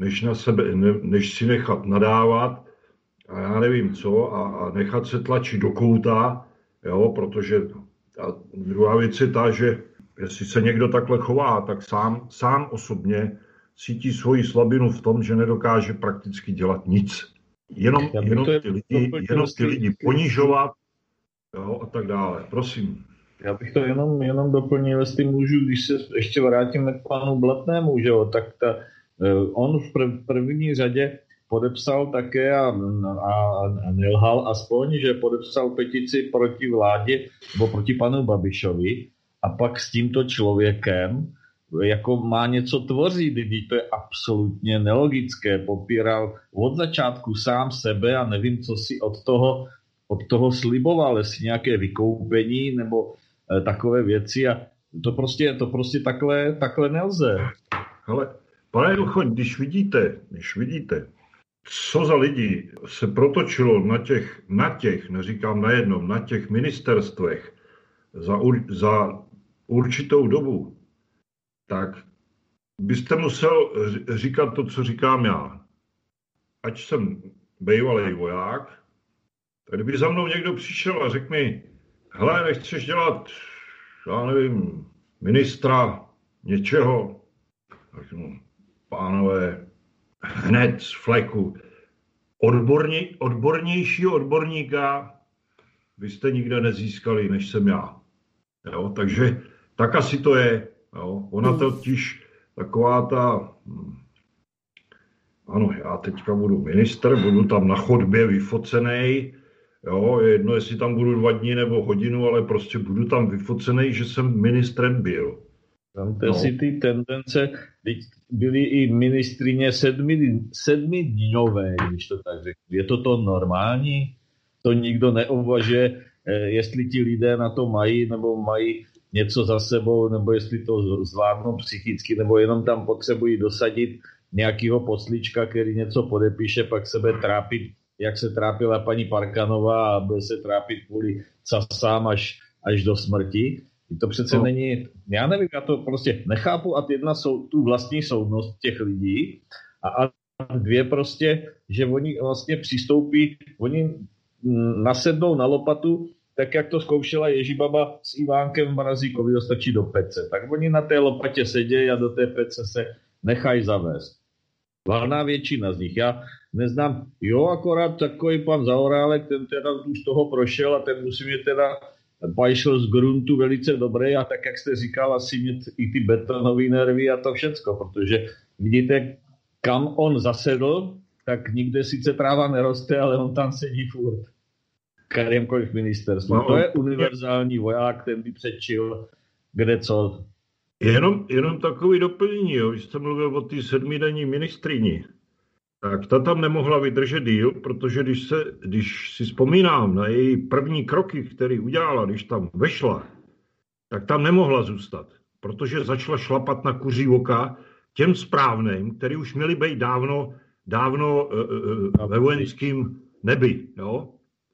než si nechat nadávat a já nevím co a nechat se tlačit do kouta, jo, protože a druhá věc je ta, že jestli se někdo takhle chová, tak sám osobně cítí svoji slabinu v tom, že nedokáže prakticky dělat nic. Jenom ty lidi ponižovat, jo, a tak dále. Prosím. Já bych to jenom doplnil, jestli můžu, když se ještě vrátíme k panu Blatnému, že jo, tak on v první řadě podepsal také a nelhal aspoň, že podepsal petici proti vládě nebo proti panu Babišovi a pak s tímto člověkem jako má něco tvořit, když to je absolutně nelogické. Popíral od začátku sám sebe a nevím, co si od toho sliboval, jestli nějaké vykoupení nebo takové věci a to prostě takhle nelze. Ale pane Ilcho, když vidíte, co za lidi se protočilo na těch, neříkám na jednom, na těch ministerstvech za určitou dobu, tak byste musel říkat to, co říkám já. Ať jsem bývalý voják, tak kdyby za mnou někdo přišel a řekl mi, hele, nechceš dělat, já nevím, ministra něčeho, tak no, pánové, hned z fleku. Odbornějšího odborníka vy jste nikde nezískali, než jsem já. Jo? Takže tak asi to je. Jo? Ona totiž taková ta... Ano, já teďka budu ministr, budu tam na chodbě vyfocenej. Jo? Je jedno, jestli tam budu 2 dny nebo hodinu, ale prostě budu tam vyfocenej, že jsem ministrem byl. Tam si ty tendence, byly i ministrině 7dňové, když to tak řeknu. Je to normální? To nikdo neuvažuje, jestli ti lidé na to mají, nebo mají něco za sebou, nebo jestli to zvládnou psychicky, nebo jenom tam potřebují dosadit nějakého poslička, který něco podepíše, pak sebe trápit, jak se trápila paní Parkanová a bude se trápit kvůli sám až do smrti. To přece není, já nevím, já to prostě nechápu a jedna tu vlastní soudnost těch lidí a 2 prostě, že oni vlastně přistoupí, oni nasednou na lopatu, tak jak to zkoušela Ježibaba s Ivánkem v Mrazíkovi, dostačí do pece. Tak oni na té lopatě sedějí a do té pece se nechají zavést. Valná většina z nich. Já neznám, akorát takový pan Zaorálek, ten teda už toho prošel a ten musí mě teda pajšel z gruntu velice dobré a tak, jak jste říkal, asi mít i ty betonové nervy a to všecko, protože vidíte, kam on zasedl, tak nikde sice tráva neroste, ale on tam sedí furt. Kterémkoliv ministerstvu. To je univerzální voják, ten by předčil kde co. Jenom takový doplnění, jo. Když jste mluvil o té 7denní ministryni, tak ta tam nemohla vydržet díl, protože když si vzpomínám na její první kroky, které udělala, když tam vešla, tak tam nemohla zůstat, protože začala šlapat na kuří oka těm správným, který už měli být dávno ve vojenském nebi. Jo?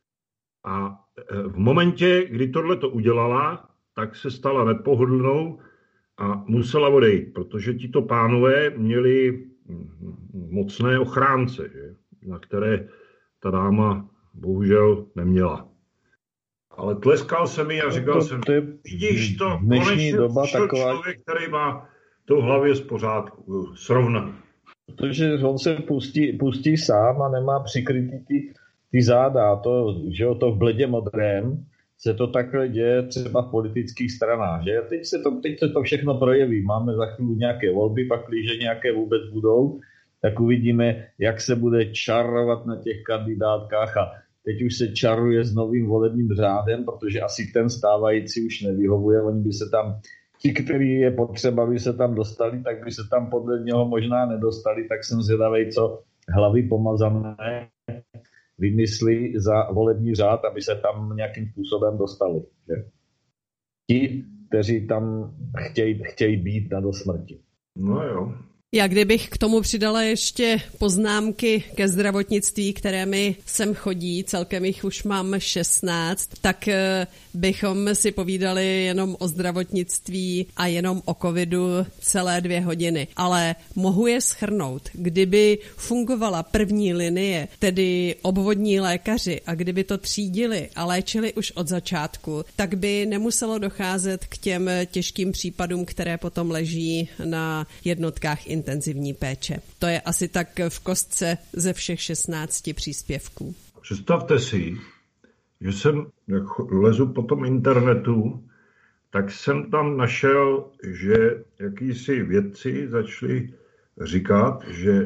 A v momentě, kdy tohle to udělala, tak se stala nepohodlnou a musela odejít, protože tito pánové měli mocné ochránce, že? Na které ta dáma bohužel neměla. Ale tleskal jsem jí a říkal jsem, vidíš to, konečně člověk, který má to v hlavě z pořádku, srovnaný. Protože on se pustí sám a nemá přikrytý ty záda. To, že to v bledě modrém se to takhle děje třeba v politických stranách. Že? Teď se to všechno projeví. Máme za chvíli nějaké volby, pak když nějaké vůbec budou, tak uvidíme, jak se bude čarovat na těch kandidátkách a teď už se čaruje s novým volebním řádem, protože asi ten stávající už nevyhovuje. Oni by se tam, ti, který je potřeba, by se tam dostali, tak by se tam podle něho možná nedostali, tak jsem zvědavej, co hlavy pomazané vymyslí za volební řád, aby se tam nějakým způsobem dostali. Že? Ti, kteří tam chtějí být na dosmrti. No jo. Já kdybych k tomu přidala ještě poznámky ke zdravotnictví, které mi sem chodí, celkem jich už mám 16, tak bychom si povídali jenom o zdravotnictví a jenom o covidu celé 2 hodiny. Ale mohu je shrnout. Kdyby fungovala první linie, tedy obvodní lékaři, a kdyby to třídili a léčili už od začátku, tak by nemuselo docházet k těm těžkým případům, které potom leží na jednotkách intenzivní péče. To je asi tak v kostce ze všech 16 příspěvků. Představte si, že jsem, jak lezu po tom internetu, tak jsem tam našel, že jakýsi vědci začali říkat, že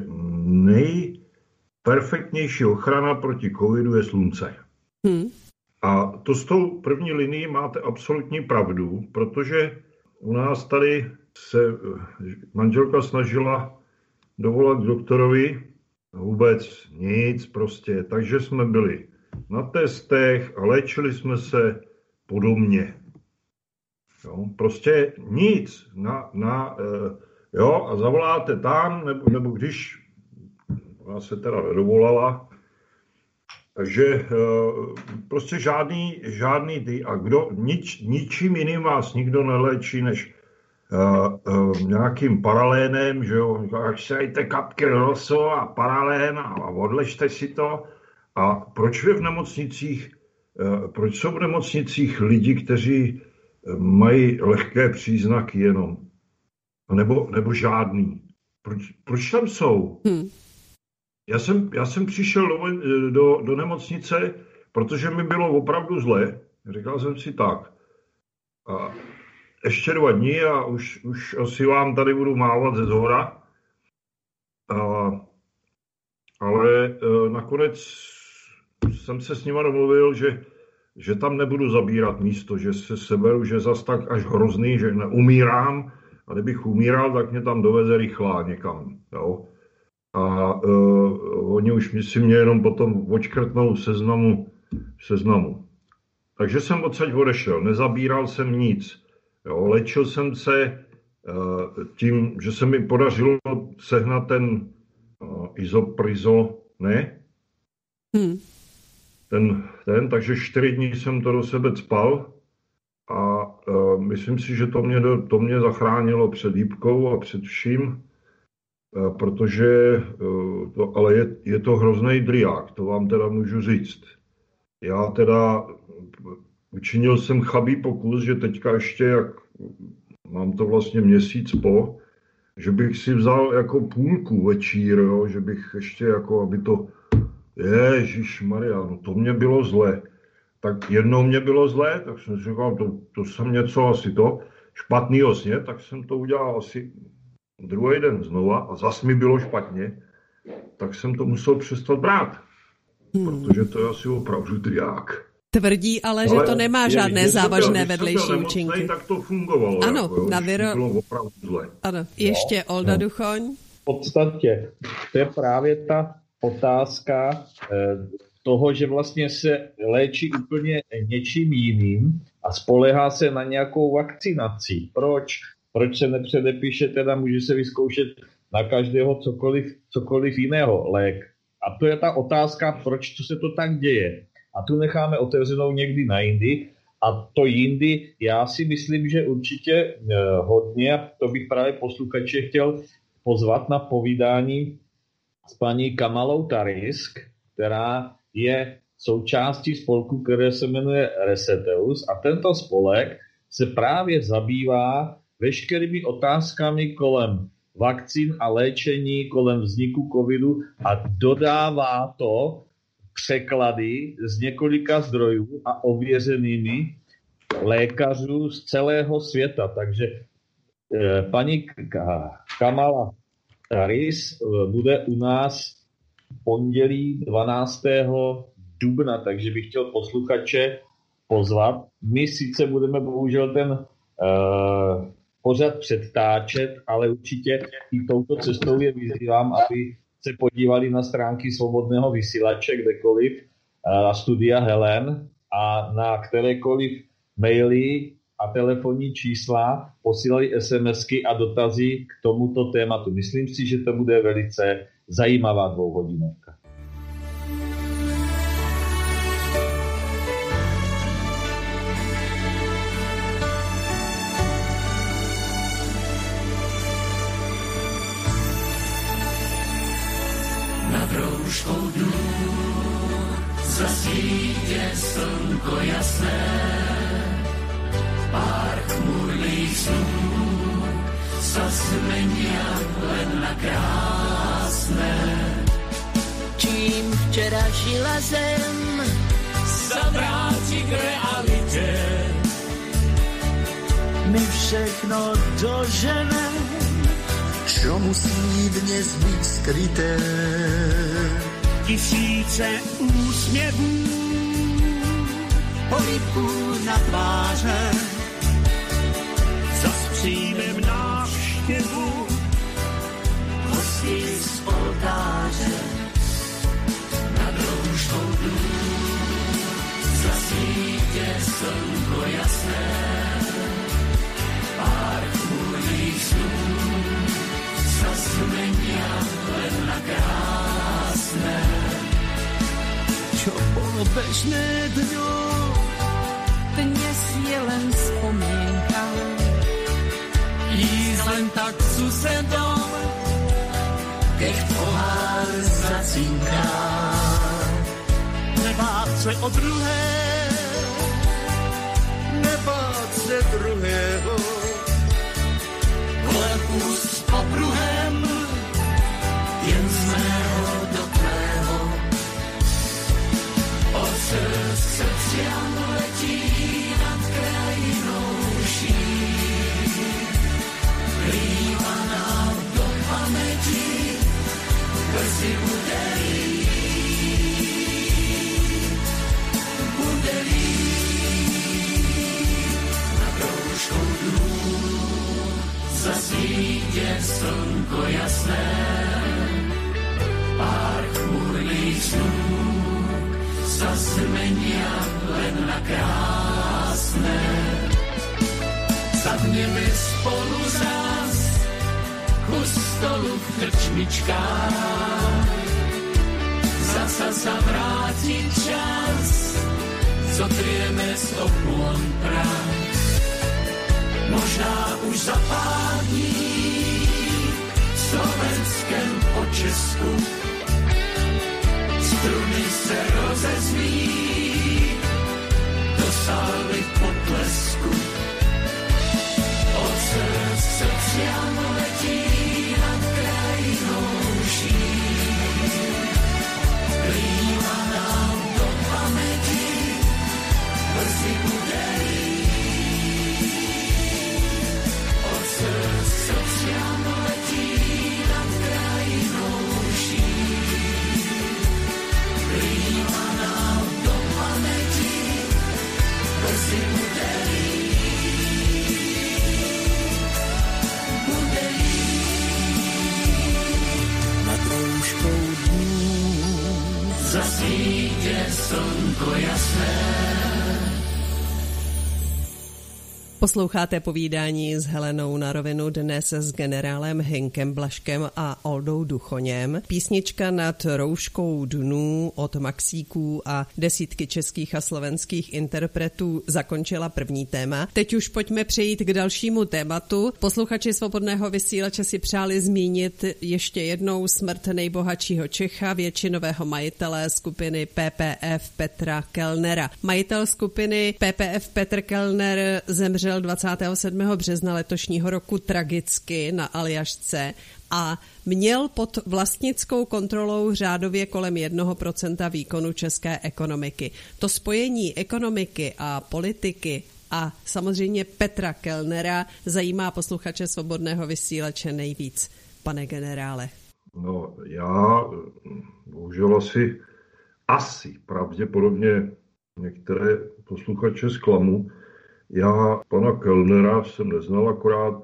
nejperfektnější ochrana proti covidu je slunce. A to s tou první linií máte absolutní pravdu, protože u nás tady se manželka snažila dovolat k doktorovi, vůbec nic prostě, takže jsme byli na testech a léčili jsme se podobně. Jo, prostě nic. Jo, a zavoláte tam, nebo když ona se teda nedovolala, takže prostě žádný ty. A ničím jiným vás nikdo neléčí, než nějakým paralénem, že jo, až se dejte kapky roso a paralén a odležte si to. A proč jsou v nemocnicích lidi, kteří mají lehké příznaky jenom? Nebo žádný? Proč tam jsou? Já jsem přišel do nemocnice, protože mi bylo opravdu zle. Říkal jsem si tak. A ještě 2 dní a už asi vám tady budu mávat ze zhora. Ale nakonec jsem se s nima domluvil, že tam nebudu zabírat místo, že se seberu, že zas tak až hrozný, že neumírám a kdybych umíral, tak mě tam doveze rychlá někam. Jo? A oni už si mě jenom potom odškrtnou seznamu. Takže jsem odsaď odešel, nezabíral jsem nic. Jo, léčil jsem se tím, že se mi podařilo sehnat ten izoprizo, ne? Takže 4 dní jsem to do sebe cpal a myslím si, že to mě zachránilo před hýbkou a před vším, protože ale je to hrozný driák, to vám teda můžu říct. Já teda učinil jsem chabý pokus, že teďka ještě, jak mám to vlastně měsíc že bych si vzal jako půlku večír, jo, že bych ještě jako, aby to, ježišmarja, no to mě bylo zle. Tak jednou mě bylo zle, tak jsem si říkal, to jsem něco asi špatnýho sně, tak jsem to udělal asi druhý den znova a zas mi bylo špatně, tak jsem to musel přestat brát. Protože to je asi opravdu triák. Tvrdí ale, že to nemá žádné závažné vedlejší účinky. Tak to fungovalo. Ano, jako, na bylo opravdu zle. Ano, ještě Olda Duchoň. V podstatě to je právě ta otázka toho, že vlastně se léčí úplně něčím jiným a spolehá se na nějakou vakcinaci. Proč? Proč se nepředepíše, teda může se vyzkoušet na každého cokoliv jiného lék. A to je ta otázka, proč se to tak děje. A tu necháme otevřenou někdy na jindy. A to jindy, já si myslím, že určitě hodně, a to bych právě posluchače chtěl pozvat na povídání s paní Kamalou Tarisk, která je součástí spolku, které se jmenuje Reseteus. A tento spolek se právě zabývá veškerými otázkami kolem vakcín a léčení, kolem vzniku covidu a dodává to překlady z několika zdrojů a ověřenými lékařů z celého světa. Takže paní Kamala Taris bude u nás pondělí 12. dubna, takže bych chtěl posluchače pozvat. My sice budeme bohužel ten pořad předtáčet, ale určitě i touto cestou je vyzývám, aby se podívali na stránky Svobodného vysílače kdekoliv, na Studia Helen a na kterékoliv maily a telefonní čísla posílali SMSky a dotazy k tomuto tématu. Myslím si, že to bude velice zajímavá dvouhodinovka. Nad rouškou důl zasvítě slnko jasné, pár chmurných snů sa zmenia len na krásne. Čím včera žila zem, Sa vráti k realite. my všechno doženem, čo musí dnes byť skryté. Tisíce úsměvů Polipů na tváře, zas přijmem návštěvu hostí z oltáře. nad rouškou důl zasvítě slnko jasné, pár chmurných snů sa zmenia len na krásne. Čo bolo bežné dňom, dnes je len spomienka. Ísť len tak susedom, Keď pohár zacinká, nebáť se o druhé, nebáť se druhého, kolem úst po pruhem, jen z mého do tvého. od srdciam letí nad krajinou šír. Líva nám do pamäti, brzy bude nad rouškou důl zasvítě slnko jasné, pár chmurných snů sa zmenia len na krásne. Sadneme spolu zás ku stolu v krčmičkách. Zasa sa vráti čas, zotrieme z opôn prach. Možná už za pár dní v slovenskem počesku struny se rozezví do sálvy potlesku. Od srdciam letí nad krajinou šír. Líva nám do pamäti, brzy bude líp. Od srdciam letí zasvítě slnko jasné. Posloucháte povídání s Helenou na rovinu, dnes s generálem Hinkem Blažkem a Oldou Duchoněm. Písnička Nad rouškou dnů od Maxíků a desítky českých a slovenských interpretů zakončila první téma. Teď už pojďme přejít k dalšímu tématu. Posluchači Svobodného vysílače si přáli zmínit ještě jednou smrt nejbohatšího Čecha, většinového majitele skupiny PPF Petra Kellnera. Majitel skupiny PPF Petr Kellner zemřel 27. března letošního roku tragicky na Aljašce a měl pod vlastnickou kontrolou řádově kolem 1% výkonu české ekonomiky. To spojení ekonomiky a politiky a samozřejmě Petra Kellnera zajímá posluchače Svobodného vysílače nejvíc. Pane generále. No, já bohužel asi pravděpodobně některé posluchače zklamu. Já pana Kellnera jsem neznal, akorát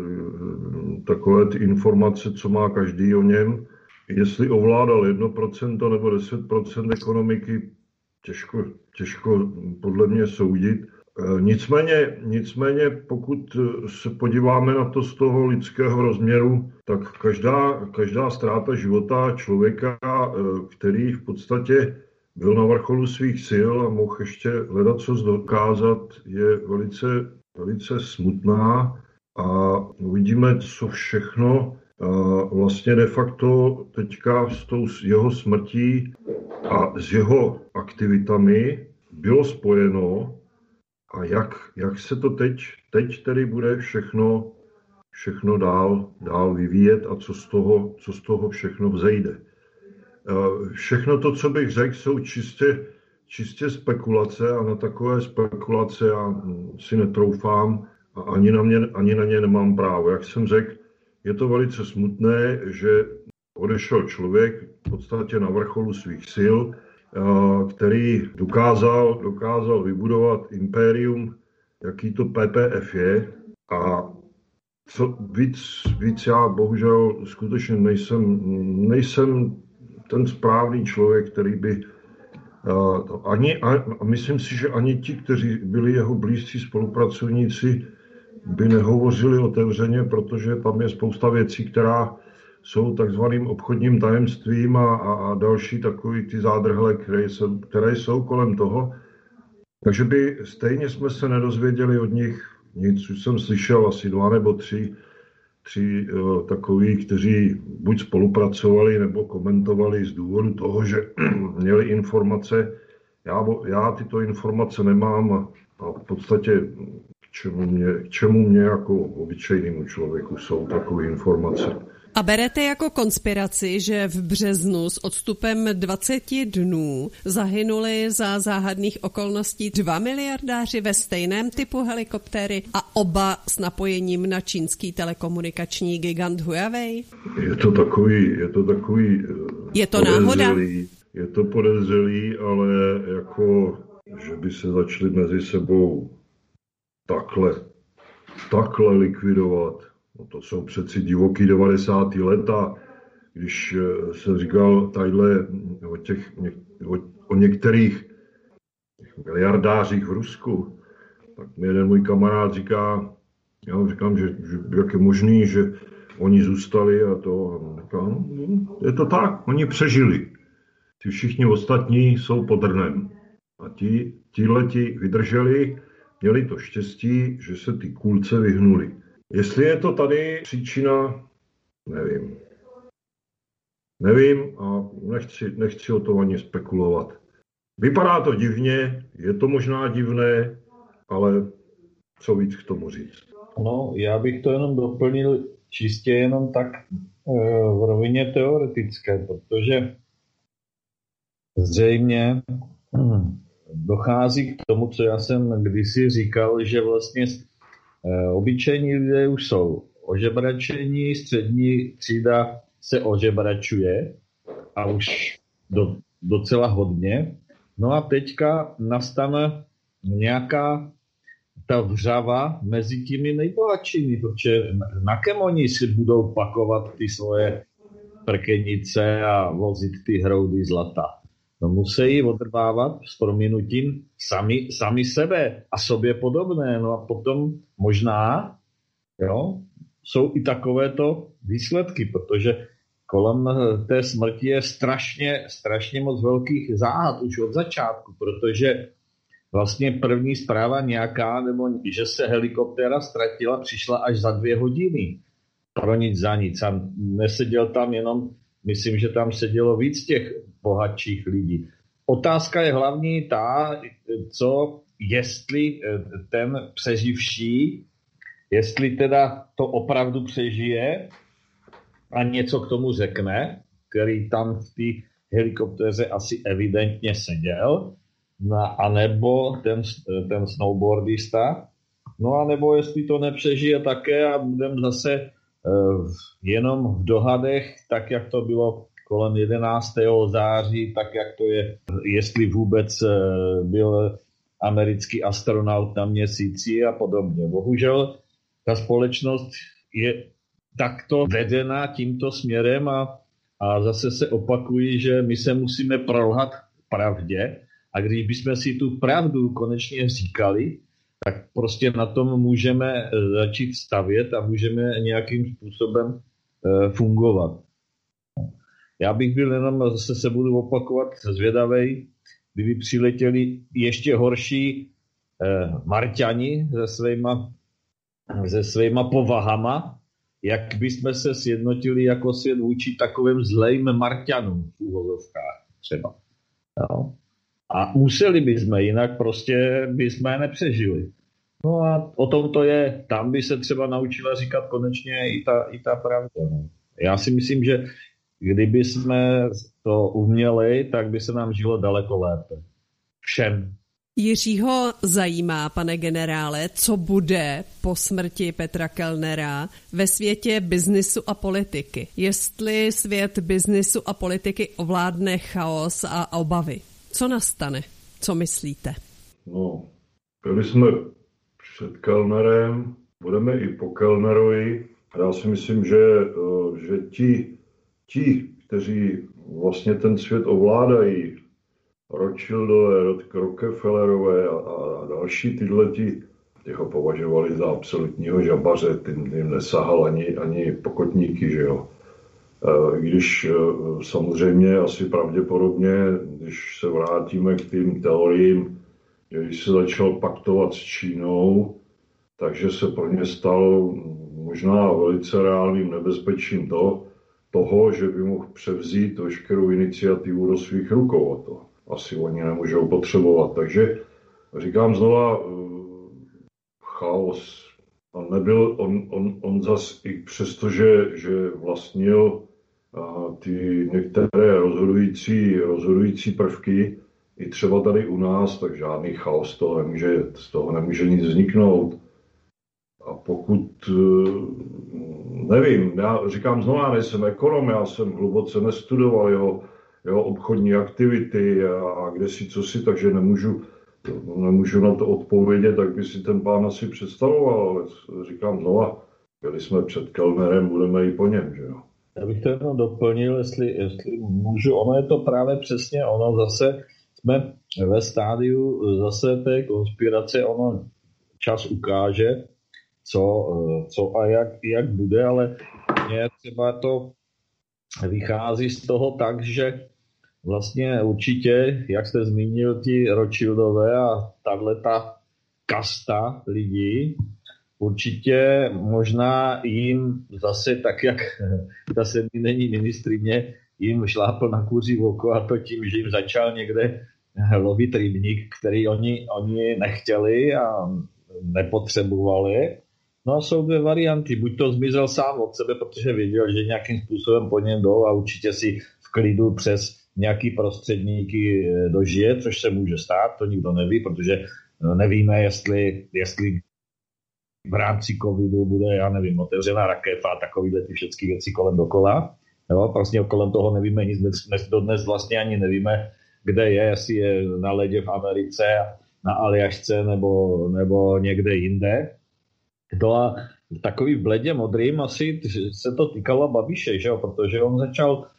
takové ty informace, co má každý o něm. Jestli ovládal 1% nebo 10% ekonomiky, těžko podle mě soudit. Nicméně, pokud se podíváme na to z toho lidského rozměru, tak každá ztráta života člověka, který v podstatě byl na vrcholu svých sil a mohl ještě hledat, co dokázat, je velice smutná a uvidíme, co všechno vlastně de facto teďka s tou jeho smrtí a s jeho aktivitami bylo spojeno a jak se to teď tedy bude všechno dál vyvíjet a co z toho všechno vzejde. Všechno to, co bych řekl, jsou čistě spekulace a na takové spekulace já si netroufám a ani na ně nemám právo. Jak jsem řekl, je to velice smutné, že odešel člověk v podstatě na vrcholu svých sil, který dokázal vybudovat impérium, jaký to PPF je a co víc já bohužel skutečně nejsem ten správný člověk, který by a myslím si, že ani ti, kteří byli jeho blízcí spolupracovníci, by nehovořili otevřeně, protože tam je spousta věcí, která jsou takzvaným obchodním tajemstvím a další takový ty zádrhle, které jsou kolem toho. Takže by stejně jsme se nedozvěděli od nich nic. Už jsem slyšel asi 2 nebo 3 takoví, kteří buď spolupracovali nebo komentovali z důvodu toho, že měli informace. Já tyto informace nemám a v podstatě k čemu mě jako obyčejnému člověku jsou takové informace. A berete jako konspiraci, že v březnu s odstupem 20 dnů zahynuli za záhadných okolností 2 miliardáři ve stejném typu helikoptéry a oba s napojením na čínský telekomunikační gigant Huawei? Je to takový. Je to náhoda? Je to podezřelý, ale jako, že by se začali mezi sebou takhle likvidovat. No to jsou přeci divoký 90. leta, když jsem říkal tadyhle o některých miliardářích v Rusku, tak mi jeden můj kamarád říká, já říkám, že jak je možný, že oni zůstali a to. Říkám, je to tak, oni přežili. Ti všichni ostatní jsou pod drnem. A tihleti vydrželi, měli to štěstí, že se ty kulce vyhnuli. Jestli je to tady příčina, nevím a nechci o tom ani spekulovat. Vypadá to divně, je to možná divné, ale co víc k tomu říct? No, já bych to jenom doplnil čistě jenom tak v rovině teoretické, protože zřejmě dochází k tomu, co já jsem kdysi říkal, že vlastně obyčejní lidé už jsou ožebračení, střední třída se ožebračuje a už docela hodně. No a teďka nastane nějaká ta vřava mezi těmi nejbohatšími, protože na kem oni si budou pakovat ty svoje prkenice a vozit ty hroudy zlata. no musí odrvávat s prominutím sami sebe a sobě podobné. No a potom možná, jo, jsou i takovéto výsledky, protože kolem té smrti je strašně moc velkých záhad už od začátku, protože vlastně první zpráva nějaká, nebo že se helikoptéra ztratila, přišla až za 2 hodiny. Pro nic za nic. A neseděl tam jenom, myslím, že tam sedělo víc těch bohatších lidí. Otázka je hlavní ta, jestli ten přeživší, jestli teda to opravdu přežije a něco k tomu řekne, který tam v té helikoptéře asi evidentně seděl, no, anebo ten snowboardista, no a nebo jestli to nepřežije také a budeme zase jenom v dohadech, tak jak to bylo kolem 11. září, tak jak to je, jestli vůbec byl americký astronaut na měsíci a podobně. Bohužel ta společnost je takto vedena tímto směrem a zase se opakují, že my se musíme prolhat pravdě a když bychom si tu pravdu konečně říkali, tak prostě na tom můžeme začít stavět a můžeme nějakým způsobem fungovat. Já bych byl jenom, zase se budu opakovat, zvědavej, kdyby přiletěli ještě horší Marťani se svýma povahama, jak bychom se sjednotili jako svět vůči takovým zlým Marťanům v úvozovkách třeba. No. A museli bychom, jinak prostě bychom je nepřežili. No a o tom to je. Tam by se třeba naučila říkat konečně i ta pravda. No. Já si myslím, že kdyby jsme to uměli, tak by se nám žilo daleko lépe. Všem. Jiřího zajímá, pane generále, co bude po smrti Petra Kellnera ve světě biznisu a politiky. Jestli svět biznisu a politiky ovládne chaos a obavy. Co nastane? Co myslíte? No, byli jsme před Kellnerem, budeme i po Kellnerovi. Já si myslím, že ti, kteří vlastně ten svět ovládají, Rothschildové, Rockefellerové a další tyhleti, těch ho považovali za absolutního žabaře, tím nesahal ani pokotníky, že jo. Když samozřejmě asi pravděpodobně, když se vrátíme k tým teoriím, že když se začal paktovat s Čínou, takže se pro ně stalo možná velice reálným nebezpečím toho, že by mohl převzít veškerou iniciativu do svých rukou. A to asi oni nemůžou potřebovat. Takže říkám znova, chaos. On nebyl, on zas i přesto, že vlastnil ty některé rozhodující prvky, i třeba tady u nás, tak žádný chaos z toho nemůže nic vzniknout. A pokud, nevím, já říkám znovu, já nejsem ekonom, já jsem hluboce nestudoval jeho obchodní aktivity a kdesi cosi, takže nemůžu na to odpovědět, tak by si ten pán asi představoval, ale říkám znova, byli jsme před Kellnerem, budeme i po něm, že jo. Já bych to jenom doplnil, jestli můžu, ono je to právě přesně ono, zase jsme ve stádiu zase té konspirace, ono čas ukáže, co a jak bude, ale mně třeba to vychází z toho tak, že vlastně určitě, jak jste zmínil, ti Rothschildové a tato kasta lidí, určitě možná jim zase tak, jak zase není ministryně, jim šlápl na kuří oko a to tím, že jim začal někde lovit rybník, který oni nechtěli a nepotřebovali. No a jsou 2 varianty. Buď to zmizel sám od sebe, protože věděl, že nějakým způsobem po něm jdou a určitě si v klidu přes nějaký prostředníky dožije, což se může stát, to nikdo neví, protože nevíme, jestli v rámci covidu bude, já nevím, otevřená raketa a takovýhle ty všechny věci kolem dokola. Jo, vlastně kolem toho nevíme nic, dodnes vlastně ani nevíme, kde je, jestli je na ledě v Americe, na Aljašce nebo někde jinde. To a takový bledě modrým asi se to týkalo Babiše, že jo? Protože on začal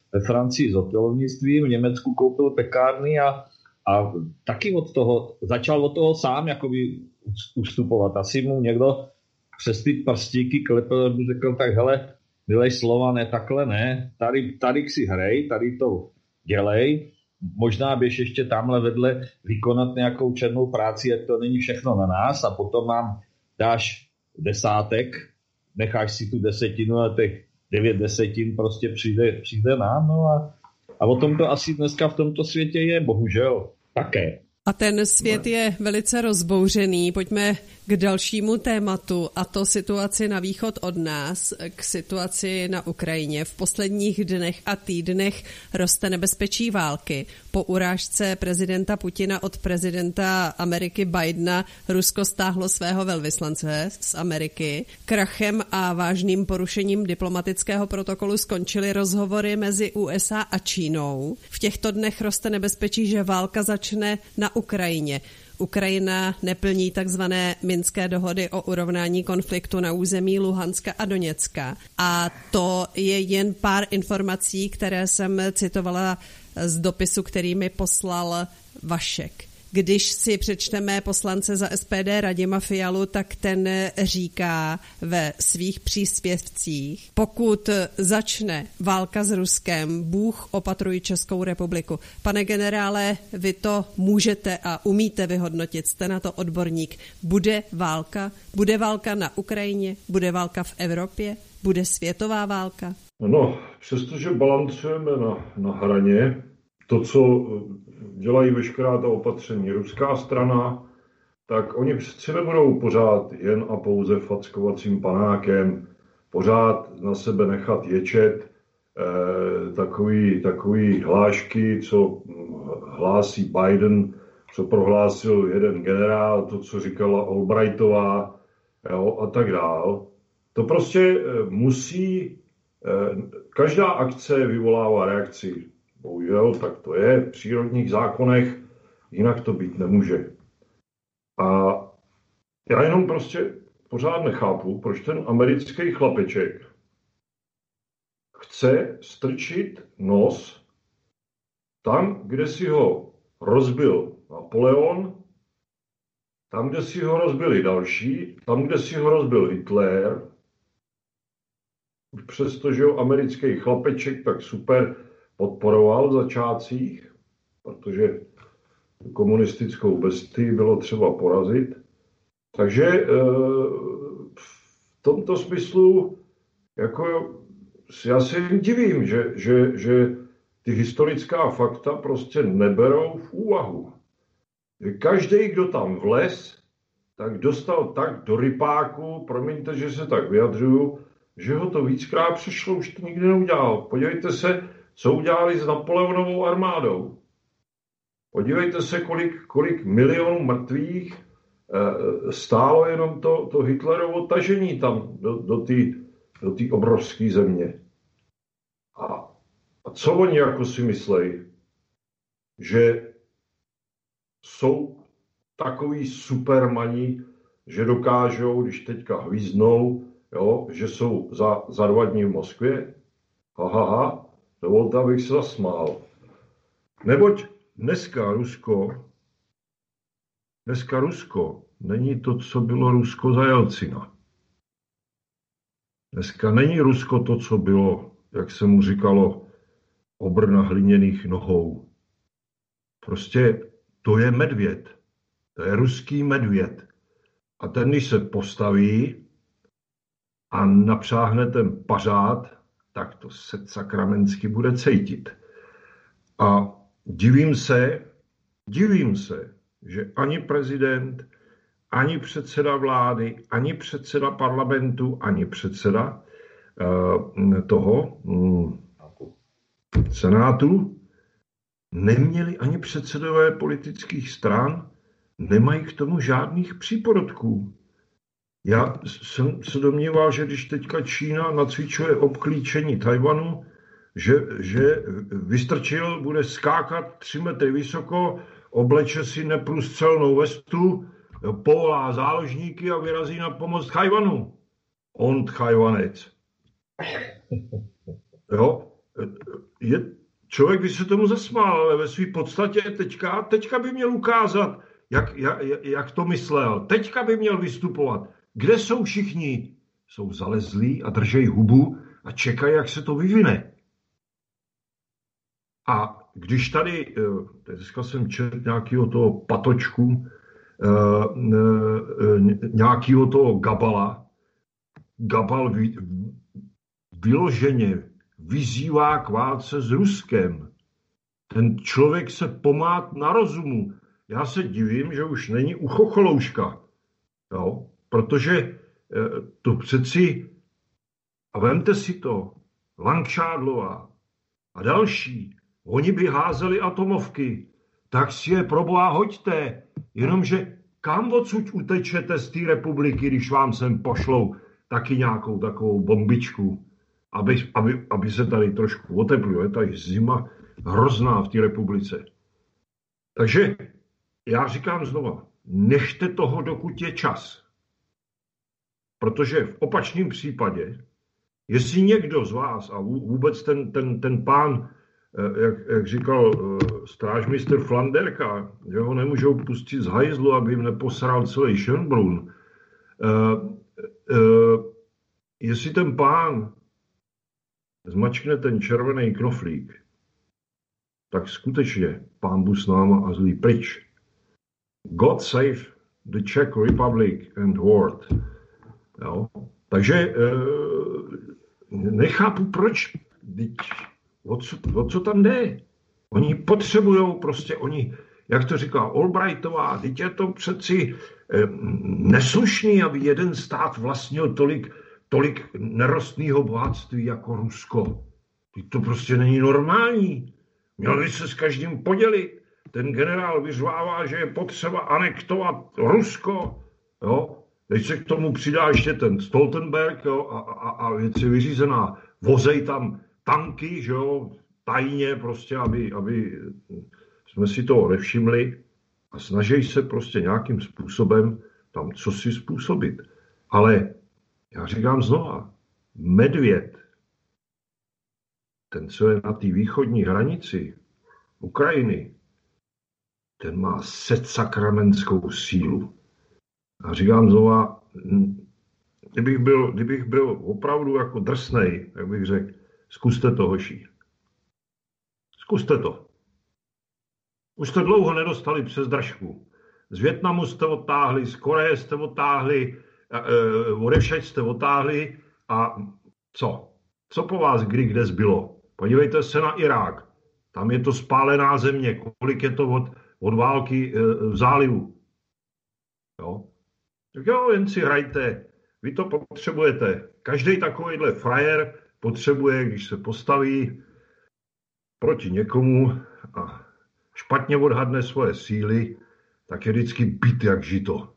ve Francii s opilovnictvím, v Německu koupil pekárny a taky začal od toho sám jakoby ustupovat. Asi mu někdo přes ty prstíky klepel, by řekl, tak hele, vylej slova, ne, takhle ne, tady si hrej, tady to dělej, možná běž ještě tamhle vedle vykonat nějakou černou práci, ať to není všechno na nás a potom nám dáš desátek, necháš si tu desetinu a těch 9 desetin prostě přijde nám, no a o tom to asi dneska v tomto světě je, bohužel, také. A ten svět je velice rozbouřený. Pojďme k dalšímu tématu, a to situaci na východ od nás, k situaci na Ukrajině. V posledních dnech a týdnech roste nebezpečí války. Po urážce prezidenta Putina od prezidenta Ameriky Bidena Rusko stáhlo svého velvyslance z Ameriky. Krachem a vážným porušením diplomatického protokolu skončily rozhovory mezi USA a Čínou. V těchto dnech roste nebezpečí, že válka začne na Ukrajině. Ukrajina neplní takzvané Minské dohody o urovnání konfliktu na území Luhanska a Doněcka. A to je jen pár informací, které jsem citovala z dopisu, který mi poslal Vašek. Když si přečteme poslance za SPD Radima Fialu, tak ten říká ve svých příspěvcích, pokud začne válka s Ruskem, Bůh opatruj Českou republiku. Pane generále, vy to můžete a umíte vyhodnotit, jste na to odborník. Bude válka? Bude válka na Ukrajině? Bude válka v Evropě? Bude světová válka? No, přestože balancujeme na hraně, to, co dělají veškerá ta opatření ruská strana, tak oni přeci nebudou pořád jen a pouze fackovacím panákem, pořád na sebe nechat ječet takový hlášky, co hlásí Biden, co prohlásil jeden generál, to, co říkala Albrightová, jo, a tak dál. To prostě musí, každá akce vyvolává reakci. Bohužel, tak to je v přírodních zákonech, jinak to být nemůže. A já jenom prostě pořád nechápu, proč ten americký chlapeček chce strčit nos tam, kde si ho rozbil Napoleon, tam, kde si ho rozbili další, tam, kde si ho rozbil Hitler, přestože ho americký chlapeček tak super podporoval v začátcích, protože komunistickou bestii bylo třeba porazit. Takže v tomto smyslu jako já se jim divím, že ty historická fakta prostě neberou v úvahu. Každý, kdo tam vlez, tak dostal tak do rypáku, promiňte, že se tak vyjadřuju, že ho to víckrát přišlo, už to nikdy neudělal. Podívejte se, co udělali s Napoleonovou armádou. Podívejte se, kolik milionů mrtvých stálo jenom to Hitlerovo tažení tam do té obrovské země. A co oni jako si myslejí? Že jsou takový supermani, že dokážou, když teďka hvízdnou, jo, že jsou za 2 dní v Moskvě? Dovolte, abych se zasmál. Neboť dneska Rusko není to, co bylo Rusko za Jelcina. Dneska není Rusko to, co bylo, jak se mu říkalo, obr na hliněných nohou. Prostě to je medvěd. To je ruský medvěd. A ten, když se postaví a napřáhne ten pařád, tak to se sakramensky bude cítit. A divím se, že ani prezident, ani předseda vlády, ani předseda parlamentu, ani předseda senátu neměli, ani předsedové politických stran, nemají k tomu žádných příporodků. Já jsem se domníval, že když teďka Čína nacvičuje obklíčení Tajvanu, že vystrčil, bude skákat 3 metry vysoko, obleče si neprůstřelnou vestu, povolá záložníky a vyrazí na pomoc Tajvanu. On Tajvanec. Jo? člověk by se tomu zasmál, ale ve své podstatě teďka by měl ukázat, jak to myslel. Teďka by měl vystupovat. Kde jsou všichni? Jsou zalezlí a držej hubu a čekají, jak se to vyvine. A když tady, dneska jsem četl nějakého toho patočku, nějakého toho Gabala. Gabal vyloženě vyzývá k válce s Ruskem. Ten člověk se pomát na rozumu. Já se divím, že už není u chocholouška. Jo? Protože to přeci, a vemte si to, Langšádlová a další, oni by házeli atomovky, tak si je proboha hoďte. Jenomže kam odsud utečete z té republiky, když vám sem pošlou taky nějakou takovou bombičku, aby se tady trošku oteplilo. Je tady zima hrozná v té republice. Takže já říkám znova, nechte toho, dokud je čas. Protože v opačném případě, jestli někdo z vás, a vůbec ten pán, jak říkal strážmistr Flanderka, že ho nemůžou pustit z hajzlu, aby jim neposral celý Schönbrunn, jestli ten pán zmačkne ten červený knoflík, tak skutečně pán Bůh s náma a zlý pryč. God save the Czech Republic and world. Jo? Takže nechápu, proč, o co tam jde. Oni potřebujou prostě, jak to říká Albrightová, teď je to přeci neslušný, aby jeden stát vlastnil tolik nerostného bohatství jako Rusko. To prostě není normální. Měl by se s každým podělit. Ten generál vyřvává, že je potřeba anektovat Rusko. Jo? Teď se k tomu přidá ještě ten Stoltenberg, jo? A věc je vyřízená. Vozej tam tanky, že jo? Tajně prostě, aby jsme si toho nevšimli a snaží se prostě nějakým způsobem tam cosi způsobit. Ale já říkám znova, medvěd, ten, co je na té východní hranici Ukrajiny, ten má setsakramentskou sílu. A říkám znova, kdybych byl opravdu jako drsnej, tak bych řekl, zkuste to, hoši. Zkuste to. Už jste dlouho nedostali přes držku. Z Vietnamu jste odtáhli, z Koreje jste odtáhli, odevšať jste odtáhli a co? Co po vás kde zbylo? Podívejte se na Irák. Tam je to spálená země. Kolik je to od války v zálivu? Jo? Tak jo, jen si hrajte. Vy to potřebujete. Každý takovýhle frajer potřebuje, když se postaví proti někomu a špatně odhadne svoje síly, tak je vždycky byt jak žito.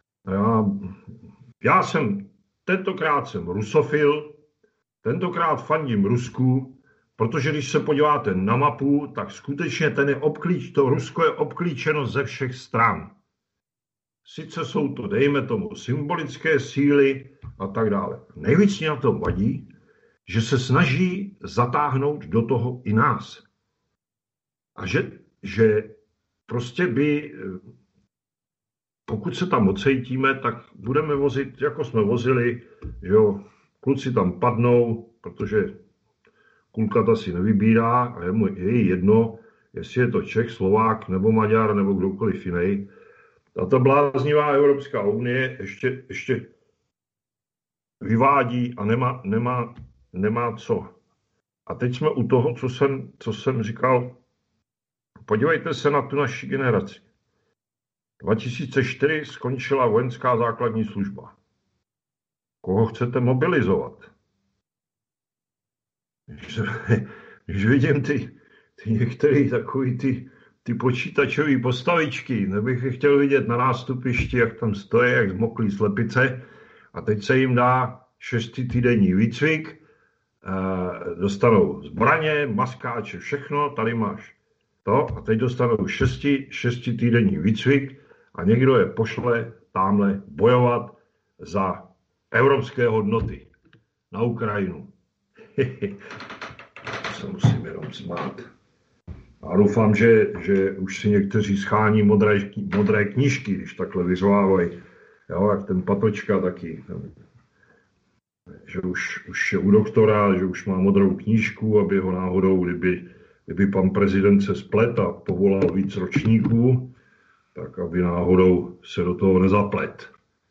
Já jsem tentokrát rusofil, tentokrát fandím Rusku, protože když se podíváte na mapu, tak skutečně to Rusko je obklíčeno ze všech stran. Sice jsou to, dejme tomu, symbolické síly a tak dále. Nejvíc mě na tom vadí, že se snaží zatáhnout do toho i nás. A že prostě pokud se tam ocejtíme, tak budeme vozit, jako jsme vozili, že jo, kluci tam padnou, protože kulka si nevybírá a je jí jedno, jestli je to Čech, Slovák nebo Maďar nebo kdokoliv jiný. A ta bláznivá Evropská unie ještě vyvádí a nemá co. A teď jsme u toho, co jsem říkal, podívejte se na tu naši generaci. 2004 skončila vojenská základní služba. Koho chcete mobilizovat? Když vidím ty některé takový ty počítačové postavičky, nebych je chtěl vidět na nástupišti, jak tam stojí, jak zmoklý slepice, a teď se jim dá 6týdenní výcvik, dostanou zbraně, maskáče, všechno, tady máš to, a teď dostanou 6týdenní výcvik a někdo je pošle tamhle bojovat za evropské hodnoty na Ukrajinu. se musím jenom smát. A doufám, že už si někteří schání modré knížky, když takhle vyřvávají. Jo, jak ten Patočka taky. Že už je u doktora, že už má modrou knížku, aby ho náhodou, kdyby pan prezident se splet a povolal víc ročníků, tak aby náhodou se do toho nezaplet.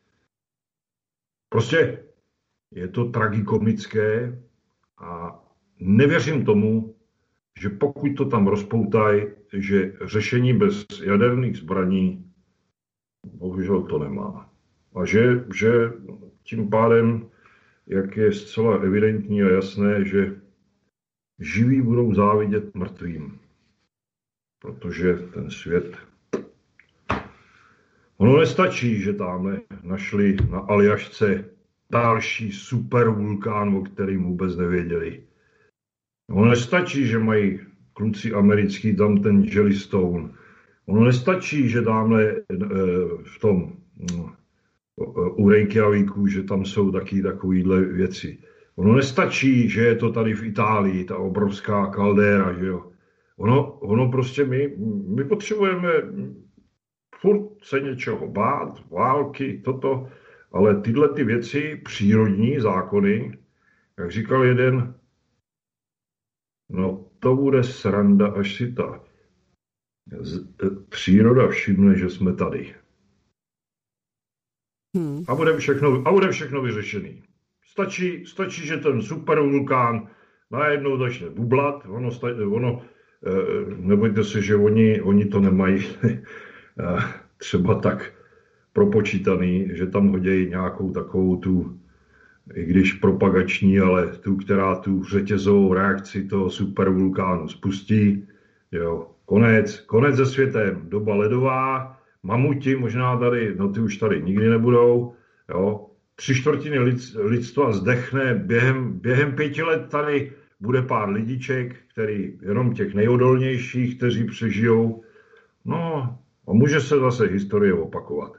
Prostě je to tragikomické a nevěřím tomu, že pokud to tam rozpoutají, že řešení bez jaderných zbraní, bohužel to nemá. A že tím pádem, jak je zcela evidentní a jasné, že živí budou závidět mrtvým. Protože ten svět... Ono nestačí, že tamhle našli na Aljašce další supervulkán, o kterým vůbec nevěděli. Ono nestačí, že mají kluci americký tam ten Jellystone. Ono nestačí, že tamhle v tom u Reykjavíku, že tam jsou taky takovýhle věci. Ono nestačí, že je to tady v Itálii, ta obrovská kaldéra, že jo. Ono prostě my potřebujeme furt se něčeho bát, války, toto, ale tyhle ty věci, přírodní zákony, jak říkal jeden, no to bude sranda, až si ta příroda všimne, že jsme tady. A bude všechno vyřešený. Stačí, že ten supervulkán najednou začne bublat, nebojte se, že oni to nemají třeba tak propočítaný, že tam hodí nějakou takovou tu, i když propagační, ale tu, která tu řetězovou reakci toho supervulkánu spustí. Jo, konec se světem, doba ledová, mamuti možná tady, no ty už tady nikdy nebudou, jo. 3/4 lidstva zdechne, během 5 let tady bude pár lidiček, který jenom těch nejodolnějších, kteří přežijou. No a může se zase historie opakovat.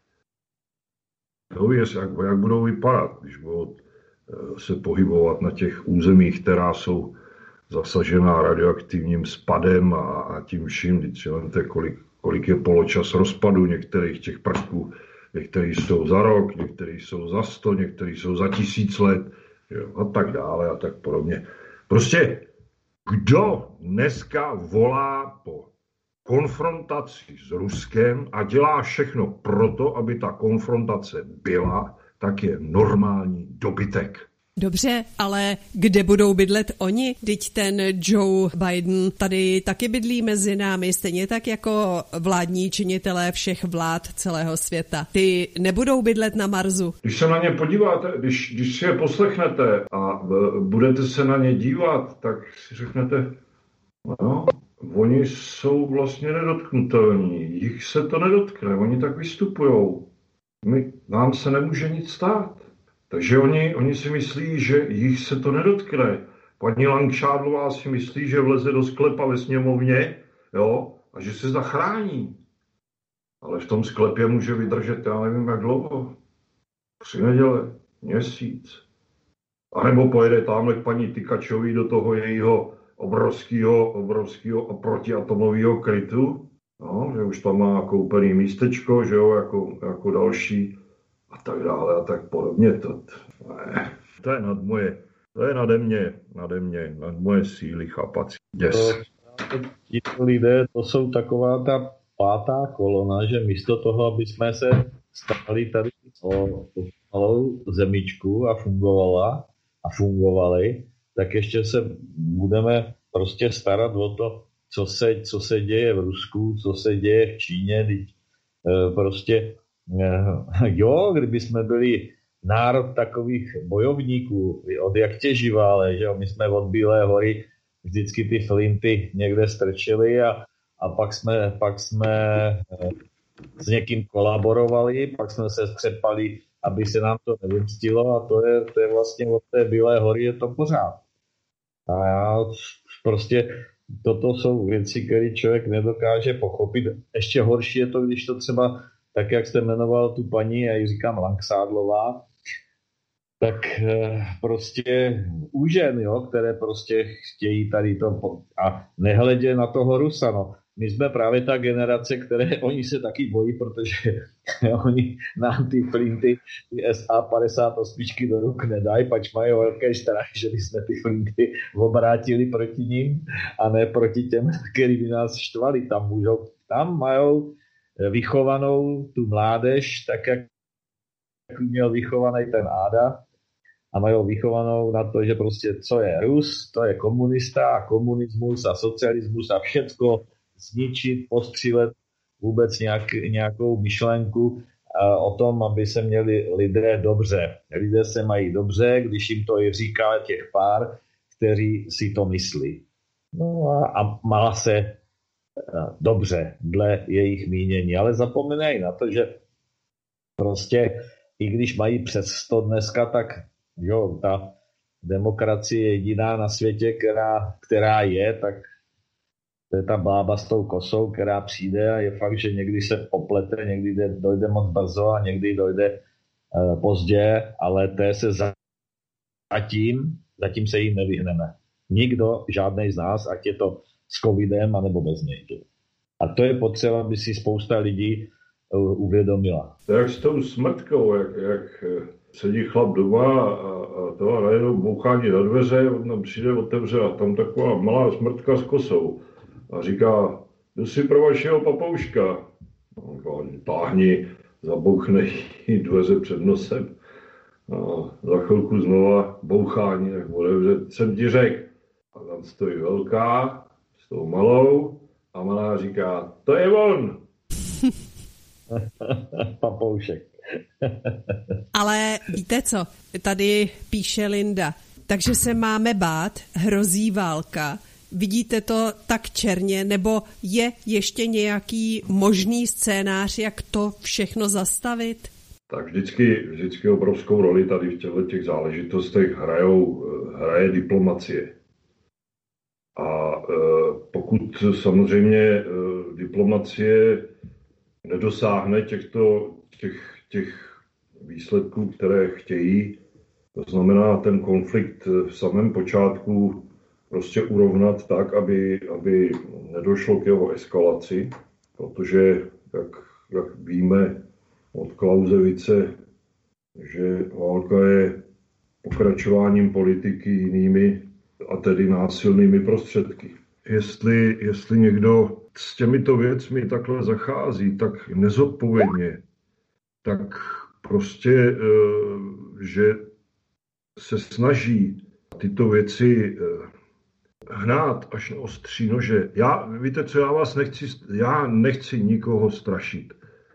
To je, jak budou vypadat, když budou se pohybovat na těch územích, která jsou zasažená radioaktivním spadem a tím vším. Když vemte, kolik je poločas rozpadu některých těch prvků. Některý jsou za rok, některý jsou za 100, některý jsou za 1000 let, jo, a tak dále a tak podobně. Prostě kdo dneska volá po konfrontaci s Ruskem a dělá všechno proto, aby ta konfrontace byla, tak je normální dobytek. Dobře, ale kde budou bydlet oni? Vždyť ten Joe Biden tady taky bydlí mezi námi, stejně tak jako vládní činitelé všech vlád celého světa. Ty nebudou bydlet na Marsu. Když se na ně podíváte, když si je poslechnete a budete se na ně dívat, tak si řeknete, no, oni jsou vlastně nedotknutelní, jich se to nedotkne, oni tak vystupujou. Nám se nemůže nic stát. Takže oni si myslí, že jich se to nedotkne. Paní Langšádlová si myslí, že vleze do sklepa ve sněmovně, jo, a že se zachrání. Ale v tom sklepě může vydržet, já nevím jak dlouho. 3 neděle, měsíc. A nebo pojede tamhle k paní Tykačový do toho jejího obrovského protiatomového krytu, no, že už tam má koupený místečko, že jo, jako další. A tak dále a tak podobně. To je nad moje síly chápací. Yes. Tito lidé, to jsou taková ta 5. kolona, že místo toho, aby jsme se starali tady o malou zemičku a fungovali, tak ještě se budeme prostě starat o to, co se děje v Rusku, co se děje v Číně. Prostě jo, kdyby jsme byli národ takových bojovníků, od jak těživále, že jo, my jsme od Bílé hory vždycky ty flinty někde strčili a pak jsme s někým kolaborovali, pak jsme se střepali, aby se nám to nevymstilo a to je vlastně od té Bílé hory je to pořád. A já prostě toto jsou věci, které člověk nedokáže pochopit. Ještě horší je to, když to třeba tak, jak jste jmenoval tu paní, já ji říkám Langšádlová, tak prostě u žen, jo, které prostě chtějí tady to a nehledě na toho Rusa, no. My jsme právě ta generace, které oni se taky bojí, protože oni nám ty flinty, ty SA-58 do ruk nedají, pač mají velký strach, že by jsme ty flinty obrátili proti ním a ne proti těm, kteří by nás štvali. Tam mají vychovanou tu mládež, tak jak měl vychovaný ten Áda, a mají vychovanou na to, že prostě co je Rus, to je komunista a komunismus a socialismus a všecko zničit, postřílet vůbec nějakou myšlenku o tom, aby se měli lidé dobře. Lidé se mají dobře, když jim to říká těch pár, kteří si to myslí. No a má se dobře dle jejich mínění, ale zapomínají na to, že prostě i když mají přes 100 dneska, tak jo, ta demokracie je jediná na světě, která je, tak to je ta bába s tou kosou, která přijde a je fakt, že někdy se poplete, někdy dojde moc brzo a někdy dojde pozdě, ale té se zatím se jim nevyhneme. Nikdo, žádnej z nás, ať je to s covidem, anebo bez něj. A to je potřeba, aby si spousta lidí uvědomila. Jak s tou smrtkou, jak sedí chlap doma a najednou bouchání na dveře, on přijde, otevře a tam taková malá smrtka s kosou. A říká, jdu si pro vašeho papouška. Táhni, zabouchne jí dveře před nosem. A za chvilku znova bouchání, tak otevře, jsem ti řekl. A tam stojí velká s tou malou a malá říká, to je on. Papoušek. Ale víte co, tady píše Linda, takže se máme bát, hrozí válka. Vidíte to tak černě, nebo je ještě nějaký možný scénář, jak to všechno zastavit? Tak vždycky obrovskou roli tady v těch záležitostech hraje diplomacie. A pokud samozřejmě diplomacie nedosáhne těch výsledků, které chtějí, to znamená ten konflikt v samém počátku prostě urovnat tak, aby nedošlo k jeho eskalaci, protože, jak víme od Clausewitze, že válka je pokračováním politiky jinými a tedy násilnými prostředky. Jestli někdo s těmito věcmi takhle zachází, tak nezodpovědně, tak prostě, že se snaží tyto věci hnát až na ostří nože. Víte co, já nechci nikoho strašit.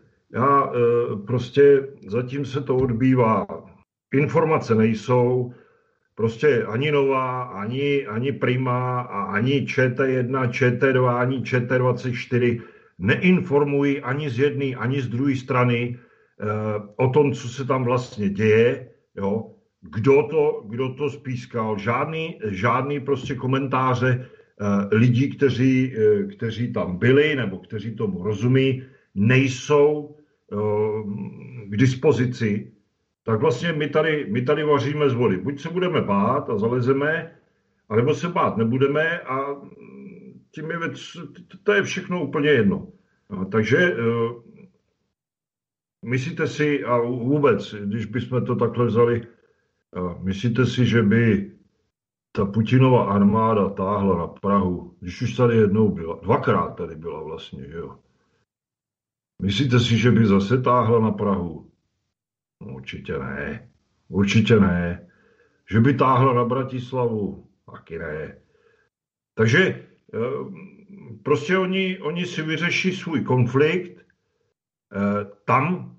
Prostě zatím se to odbývá. Informace nejsou, prostě ani Nová, ani Prima, a ani ČT1, ČT2, ani ČT24 neinformují ani z jedné, ani z druhé strany o tom, co se tam vlastně děje, jo. Kdo to spískal, žádný prostě komentáře lidí, kteří tam byli nebo kteří tomu rozumí, nejsou k dispozici, tak vlastně my tady vaříme z vody. Buď se budeme bát a zalezeme, anebo se bát nebudeme a tím je to je všechno úplně jedno. Takže myslíte si, a vůbec, když bychom to takhle vzali, myslíte si, že by ta Putinova armáda táhla na Prahu, když už tady jednou byla, dvakrát tady byla vlastně, jo? Myslíte si, že by zase táhla na Prahu? No, určitě ne. Že by táhla na Bratislavu? Taky ne. Takže prostě oni si vyřeší svůj konflikt tam,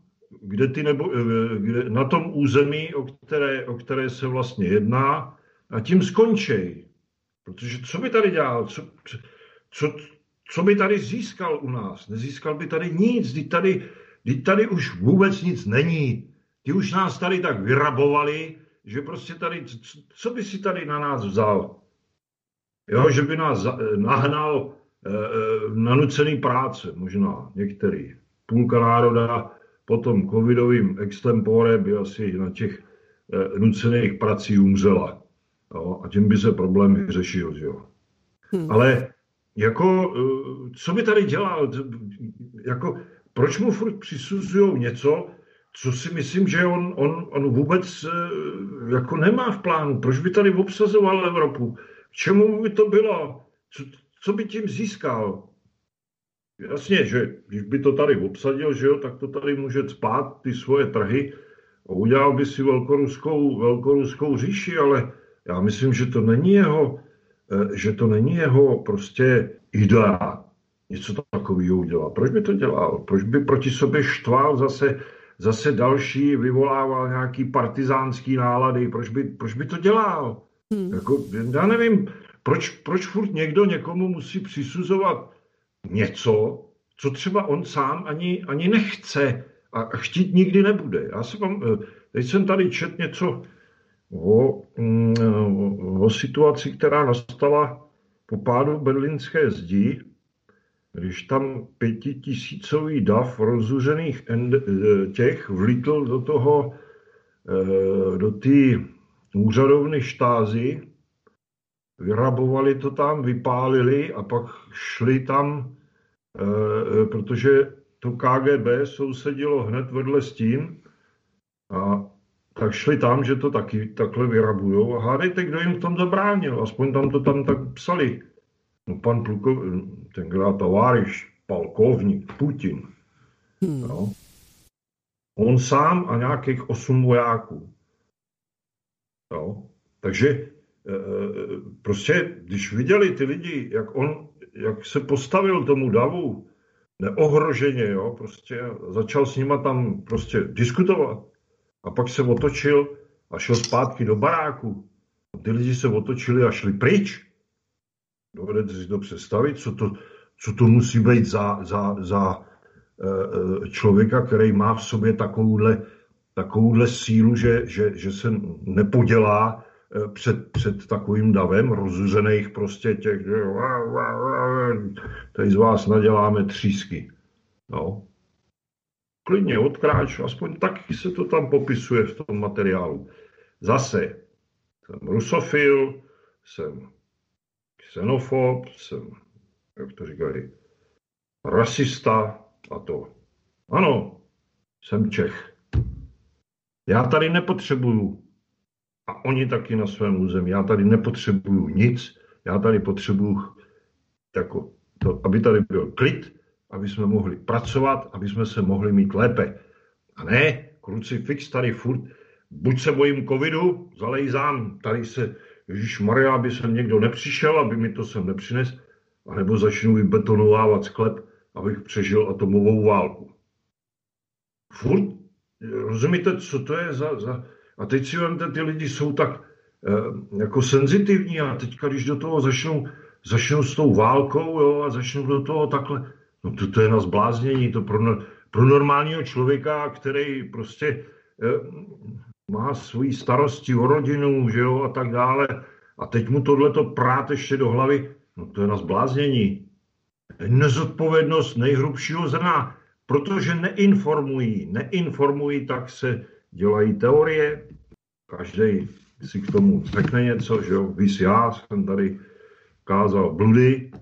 na tom území, o které se vlastně jedná, a tím skončí. Protože co by tady dělal? Co by tady získal u nás? Nezískal by tady nic. Teď tady už vůbec nic není. Ty už nás tady tak vyrabovali, že prostě tady, co by si tady na nás vzal? Jo, že by nás nahnal na nucený práce, možná některý. Půlka národa po tom covidovým extempore by asi na těch nucených prací umřela. Jo? A tím by se problém vyřešil. Jo? Ale jako, co by tady dělal? Jako, proč mu furt přisuzují něco, co si myslím, že on vůbec jako nemá v plánu? Proč by tady obsazoval Evropu? K čemu by to bylo? Co by tím získal? Jasně, že když by to tady obsadil, že jo, tak to tady může cpát ty svoje trhy a udělal by si velkoruskou říši, ale já myslím, že to není jeho prostě idea něco takového udělat. Proč by to dělal? Proč by proti sobě štval zase další, vyvolával nějaký partizánský nálady? Proč by to dělal? Jako, já nevím, proč furt někdo někomu musí přisuzovat něco, co třeba on sám ani nechce a chtít nikdy nebude. Teď jsem tady četl něco o situaci, která nastala po pádu berlínské zdi, když tam 5000 dav rozuřených těch vlítl do té úřadovny Štázy, vyrabovali to tam, vypálili a pak šli tam, protože to KGB sousedilo hned vedle s tím, a tak šli tam, že to taky takhle vyrabujou. A hádejte, kdo jim v tom zabránil. Aspoň tam to tam tak psali. No pan tenkrát továriš, polkovník Putin. No. On sám a nějakých 8 vojáků. No. Takže prostě, když viděli ty lidi, jak se postavil tomu davu, neohroženě, jo, prostě začal s nima tam prostě diskutovat. A pak se otočil a šel zpátky do baráku. Ty lidi se otočili a šli pryč. Dovedete si to představit, co to musí být za člověka, který má v sobě takovouhle sílu, že se nepodělá před takovým davem rozuřených prostě těch, tady z vás naděláme třísky. No. Klidně odkráč, aspoň taky se to tam popisuje v tom materiálu. Zase jsem rusofil, jsem xenofob, jsem, jak to říkají, rasista a to. Ano, jsem Čech. Já tady nepotřebuju, a oni taky na svém území, já tady nepotřebuju nic, já tady potřebuju jako to, aby tady byl klid, aby jsme mohli pracovat, aby jsme se mohli mít lépe. A ne, krucifix tady furt, buď se bojím covidu, zalejzám, tady se, ježišmarja, aby sem někdo nepřišel, aby mi to sem nepřines, anebo začnu vybetonovávat sklep, abych přežil atomovou válku. Furt, rozumíte, co to je za... A teď si vemte, ty lidi jsou tak jako senzitivní a teďka, když do toho začnou s tou válkou, jo, a začnou do toho takhle, no to je na zbláznění, to pro normálního člověka, který prostě má svoji starosti o rodinu, že jo, a tak dále, a teď mu tohleto prát ještě do hlavy, no to je na zbláznění. Nezodpovědnost nejhrubšího zrna, protože neinformují, tak se dělají teorie, každý si k tomu řekne něco, že jo, víš, já jsem tady kázal bludy,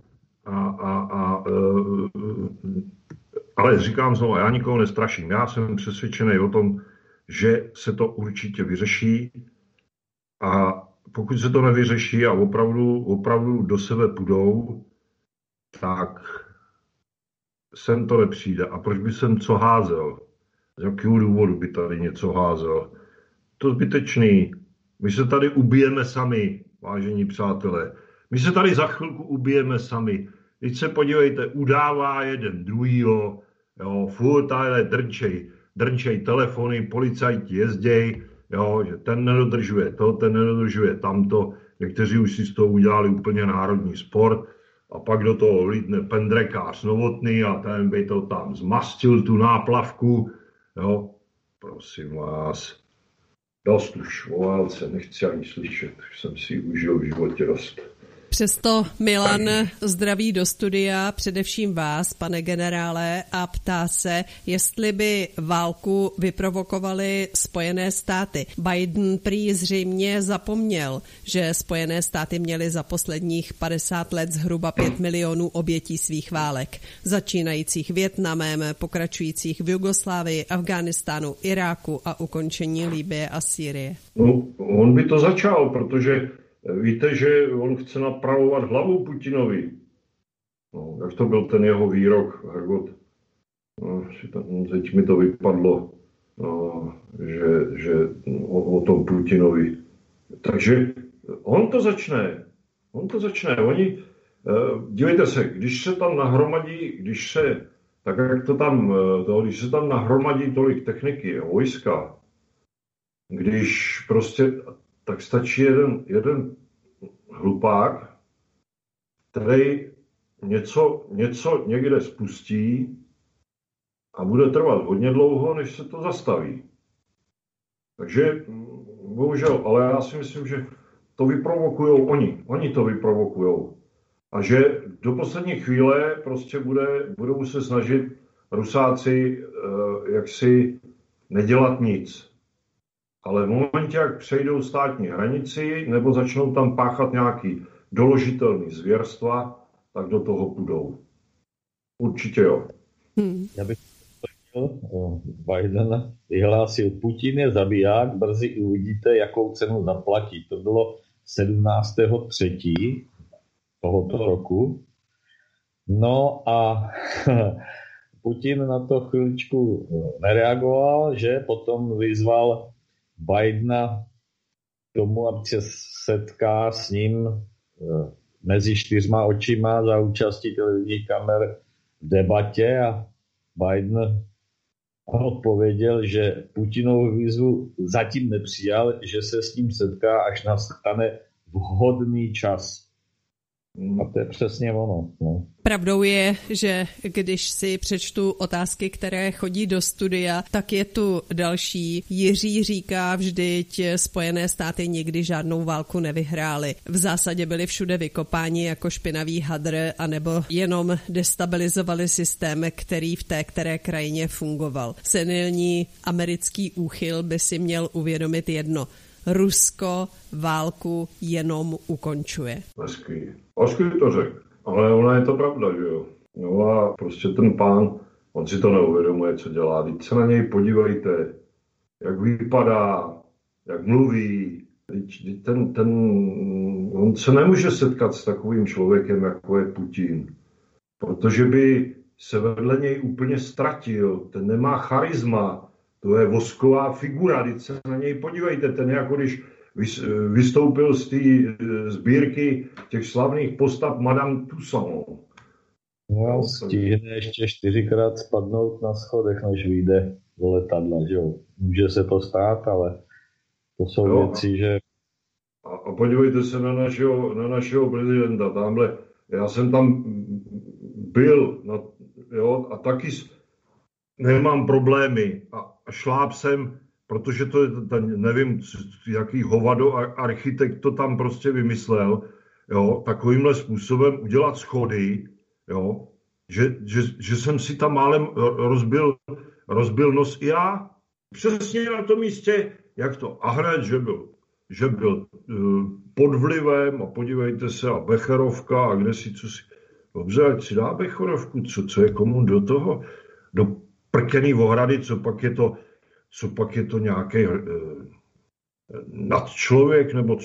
ale říkám znovu, já nikoho nestraším, já jsem přesvědčený o tom, že se to určitě vyřeší a pokud se to nevyřeší a opravdu do sebe půjdou, tak sem to nepřijde. A proč by sem co házel? Z jakého důvodu by tady něco házel? To zbytečný. My se tady ubijeme sami, vážení přátelé. My se tady za chvilku ubijeme sami. Teď se podívejte, udává jeden druhýho, jo, furt tady drnčej telefony, policajti jezděj, jo, že ten nedodržuje to, ten nedodržuje tamto. Někteří už si z toho udělali úplně národní sport a pak do toho vlítne pendrekář Novotný a ten by to tam zmastil tu náplavku, jo. Prosím vás, dost už o válce, nechci ani slyšet, už jsem si užil v životě dost. Přesto Milan zdraví do studia, především vás, pane generále, a ptá se, jestli by válku vyprovokovaly Spojené státy. Biden prý zřejmě zapomněl, že Spojené státy měly za posledních 50 let zhruba 5 milionů obětí svých válek, začínajících Vietnamem, pokračujících v Jugoslávii, Afghánistánu, Iráku a ukončení Libye a Sýrie. No, on by to začal, protože víte, že on chce napravovat hlavu Putinovi. No, jak to byl ten jeho výrok, Hergot? No, teď mi to vypadlo, no, že o tom Putinovi. Takže on to začne. Oni, dívejte se, když se tam nahromadí, když se tam nahromadí tolik techniky, vojska, když prostě tak stačí jeden hlupák, který něco někde spustí a bude trvat hodně dlouho, než se to zastaví. Takže bohužel, ale já si myslím, že to vyprovokujou oni. Oni to vyprovokujou. A že do poslední chvíle prostě budou se snažit Rusáci jaksi nedělat nic. Ale v momentě, jak přejdou státní hranici nebo začnou tam páchat nějaký doložitelný zvěrstva, tak do toho půjdou. Určitě jo. Já bych řekl, Biden vyhlásil, Putin je zabiják, brzy uvidíte, jakou cenu zaplatí. To bylo 17.3. tohoto roku. No a Putin na to chvíličku nereagoval, že potom vyzval Bidena k tomu, aby se setká s ním mezi 4 očima za účastí televizních kamer v debatě a Biden odpověděl, že Putinovu výzvu zatím nepřijal, že se s ním setká, až nastane vhodný čas. A to je přesně ono. No. Pravdou je, že když si přečtu otázky, které chodí do studia, tak je tu další. Jiří říká, vždyť Spojené státy nikdy žádnou válku nevyhrály. V zásadě byli všude vykopáni jako špinavý hadr, anebo jenom destabilizovali systém, který v té které krajině fungoval. Senilní americký úchyl by si měl uvědomit jedno. Rusko válku jenom ukončuje. Hezky to řekl, ale ona je to pravda, že jo. No a prostě ten pán, on si to neuvědomuje, co dělá. Teď se na něj podívejte, jak vypadá, jak mluví. On se nemůže setkat s takovým člověkem, jako je Putin, protože by se vedle něj úplně ztratil. Ten nemá charisma, to je vosková figura. Teď se na něj podívejte, ten jako když vystoupil z té sbírky těch slavných postav Madame Tussauds. No, stihne ještě 4krát spadnout na schodech, než vyjde do letadla, že jo. Může se to stát, ale to jsou věci, že... A podívejte se na našeho prezidenta, tamhle, já jsem tam byl, a taky nemám problémy a šláp jsem, protože to je, nevím, jaký hovado architekt to tam prostě vymyslel, jo, takovýmhle způsobem udělat schody, jo, že jsem si tam málem rozbil nos i já. Přesně na tom místě, jak to. A hned, že byl pod vlivem a podívejte se a Becherovka a kde si, co si. Dobře, ať si dá Becherovku, co je komu do toho, do prkený ohrady, co pak je to nějaký nadčlověk, nebo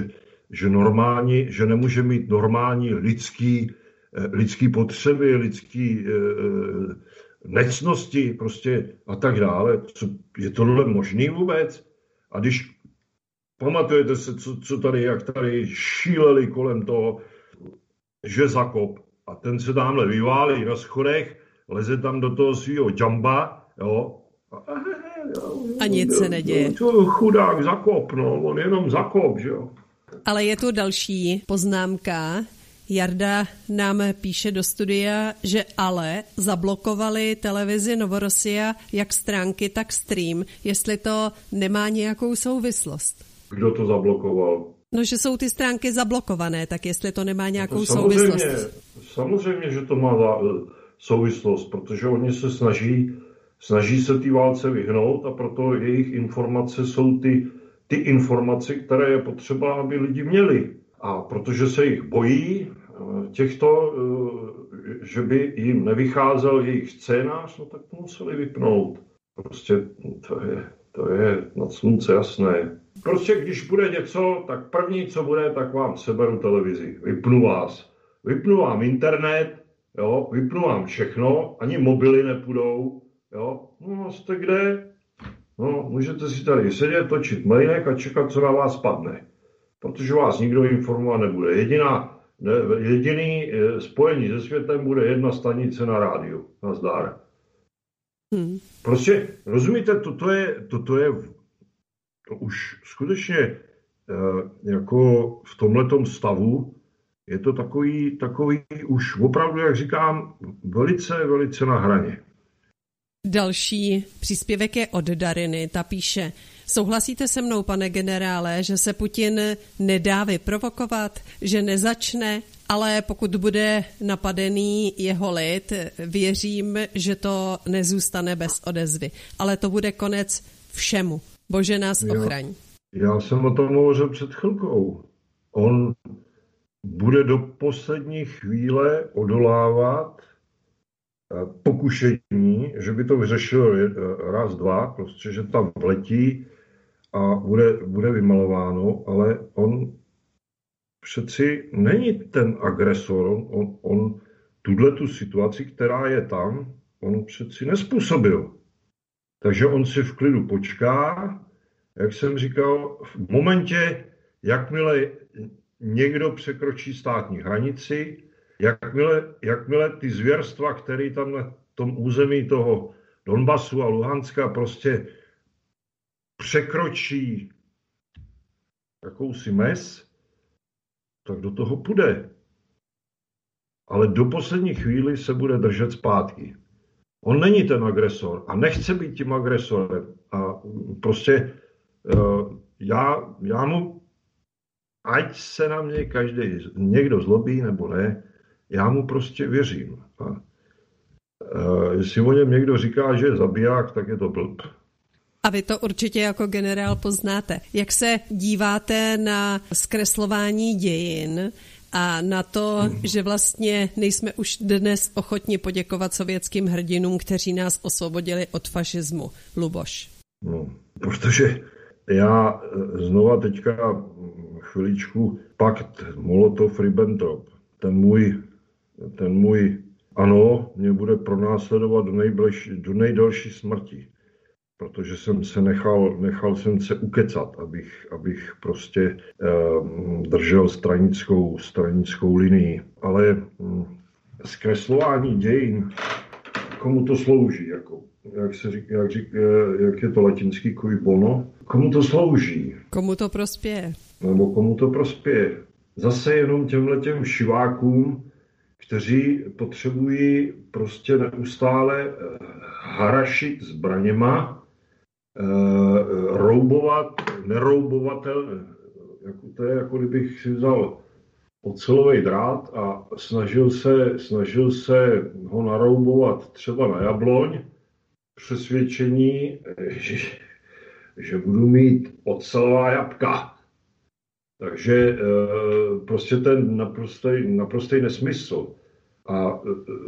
že nemůže mít normální lidský potřeby, lidský necnosti prostě a tak dále. Je tohle možný vůbec? A když pamatujete se, jak tady šíleli kolem toho, že Zakop a ten se tamhle vyválí na schodech, leze tam do toho svýho džamba, jo, a nic se neděje. To chudák Zakop, no, on jenom Zakop, že jo. Ale je tu další poznámka. Jarda nám píše do studia, že ale zablokovali televizi Novorossija jak stránky, tak stream, jestli to nemá nějakou souvislost. Kdo to zablokoval? No, že jsou ty stránky zablokované, tak jestli to nemá nějakou souvislost. Samozřejmě, že to má souvislost, protože oni se snaží se té válce vyhnout a proto jejich informace jsou ty informace, které je potřeba, aby lidi měli. A protože se jich bojí těchto, že by jim nevycházel jejich scénář, no tak to museli vypnout. Prostě to je nad slunce jasné. Prostě když bude něco, tak první, co bude, tak vám seberu televizi. Vypnu vás. Vypnu vám internet, jo, vypnu vám všechno, ani mobily nepůjdou, jo. No, jste kde? No, můžete si tady sedět, točit mlejnek a čekat, co na vás padne. Protože vás nikdo informovat nebude. Jediný spojení se světem bude jedna stanice na rádiu. Nazdar. Prostě, rozumíte, toto je to už skutečně jako v tomhletom stavu je to takový už opravdu, jak říkám, velice, velice na hraně. Další příspěvek je od Dariny, ta píše: souhlasíte se mnou, pane generále, že se Putin nedá vyprovokovat, že nezačne, ale pokud bude napadený jeho lid, věřím, že to nezůstane bez odezvy. Ale to bude konec všemu. Bože nás ochraň. Já jsem o tom hovořil před chvilkou. On bude do poslední chvíle odolávat pokušení, že by to vyřešil raz, dva, prostě, že tam vletí a bude vymalováno, ale on přeci není ten agresor, on tu situaci, která je tam, on přeci nezpůsobil. Takže on si v klidu počká, jak jsem říkal, v momentě, jakmile někdo překročí státní hranici, jakmile ty zvěrstva, které tam na tom území toho Donbasu a Luhanska prostě překročí jakousi mez, tak do toho půjde. Ale do poslední chvíli se bude držet zpátky. On není ten agresor a nechce být tím agresorem. A prostě já mu, ať se na mě někdo zlobí nebo ne, já mu prostě věřím. A jestli o něm někdo říká, že je zabiják, tak je to blb. A vy to určitě jako generál poznáte. Jak se díváte na zkreslování dějin a na to, že vlastně nejsme už dnes ochotni poděkovat sovětským hrdinům, kteří nás osvobodili od fašismu? Luboš. No, protože já znova teďka chviličku pakt Molotov-Ribbentrop, ten můj ano, mě bude pronásledovat do nejdelší smrti, protože jsem se nechal jsem se ukecat, abych prostě držel stranickou linii. Ale zkreslování dějin, komu to slouží? Jako, jak je to latinský cui bono? Komu to slouží? Komu to prospěje? Nebo komu to prospěje? Zase jenom těmhletěm šivákům, kteří potřebují prostě neustále harašit zbraněma, roubovat neroubovatelné. To je jako kdybych si vzal ocelový drát a snažil se ho naroubovat třeba na jabloň, přesvědčení, že budu mít ocelová jabka. Takže prostě ten naprostý nesmysl. A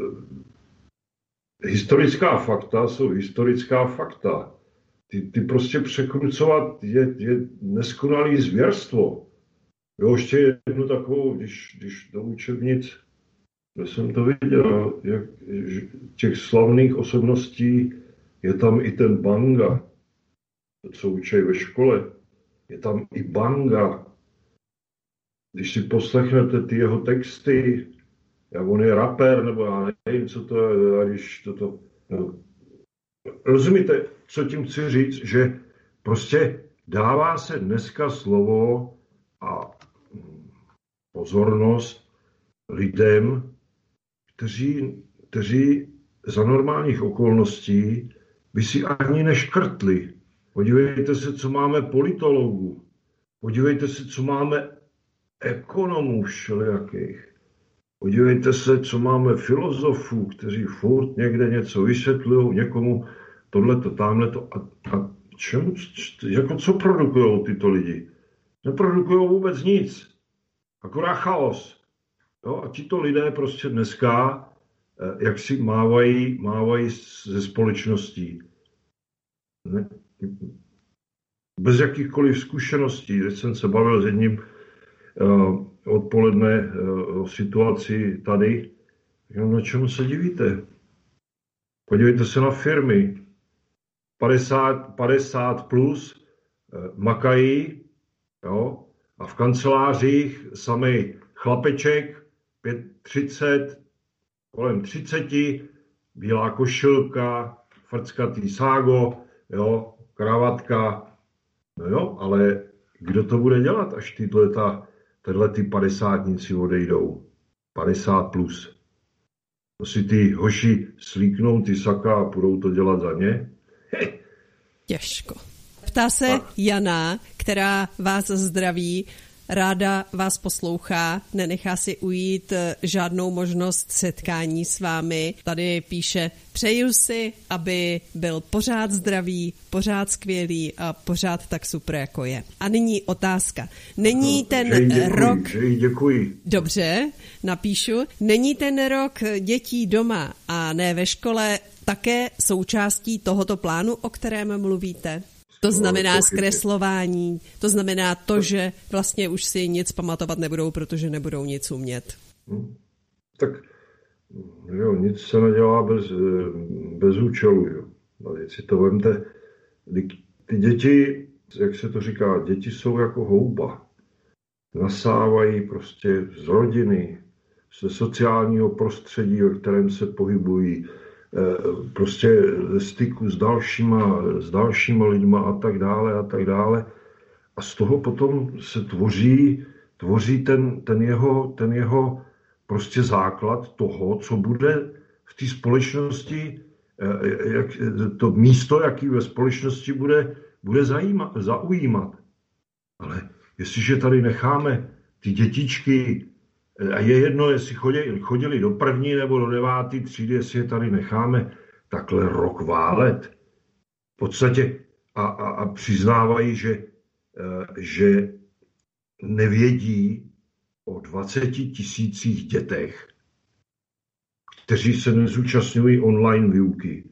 historická fakta jsou historická fakta. Ty prostě překrucovat je neskonalý zvěrstvo. Jo, ještě jednu takovou, když do učebnic, kde jsem to viděl, jak těch slavných osobností je tam i ten Banga, to, co učí ve škole, je tam i Banga. Když si poslechnete ty jeho texty, jak on je rapper, nebo já nevím, co to je, a když toto... No. Rozumíte, co tím chci říct? Že prostě dává se dneska slovo a pozornost lidem, kteří za normálních okolností by si ani neškrtli. Podívejte se, co máme politologů. Podívejte se, co máme ekonomů všelijakých. Podívejte se, co máme filozofů, kteří furt někde něco vysvětlují, někomu tohleto, tamhleto. A čemu, jako co produkujou tyto lidi? Neprodukují vůbec nic. Akorát chaos. Jo? A tito lidé prostě dneska jak si mávají ze společností. Ne? Bez jakýchkoliv zkušeností. Když jsem se bavil s jedním odpoledne o situaci tady, na čemu se divíte? Podívejte se na firmy. 50 plus makají, jo? A v kancelářích samej chlapeček, 30, kolem 30, bílá košilka, frckatý ságo, jo, kravatka. No jo, ale kdo to bude dělat, až tyhle ty 50níci odejdou? 50 plus. To si ty hoši slíknou ty saka a budou to dělat za ně? Těžko. Ptá se Jana, která vás zdraví, ráda vás poslouchá, nenechá si ujít žádnou možnost setkání s vámi. Tady píše, přeju si, aby byl pořád zdravý, pořád skvělý a pořád tak super, jako je. A nyní otázka. Není ten rok... Děkuji. Dobře, napíšu. Není ten rok dětí doma a ne ve škole také součástí tohoto plánu, o kterém mluvíte? To znamená zkreslování, to znamená to, že vlastně už si nic pamatovat nebudou, protože nebudou nic umět. Tak jo, nic se nedělá bez účelu. Jo. Když si to vemte, ty děti, jak se to říká, děti jsou jako houba. Nasávají prostě z rodiny, ze sociálního prostředí, ve kterém se pohybují, prostě styku s dalšíma lidma a tak dále a tak dále. A z toho potom se tvoří ten jeho prostě základ toho, co bude v té společnosti, to místo, jaký ve společnosti bude zaujímat. Ale jestliže tady necháme ty dětičky, a je jedno, jestli chodili do 1. nebo do 9. třídy, jestli je tady necháme takhle rok válet. V podstatě a přiznávají, že nevědí o 20 000 dětech, kteří se nezúčastňují online výuky.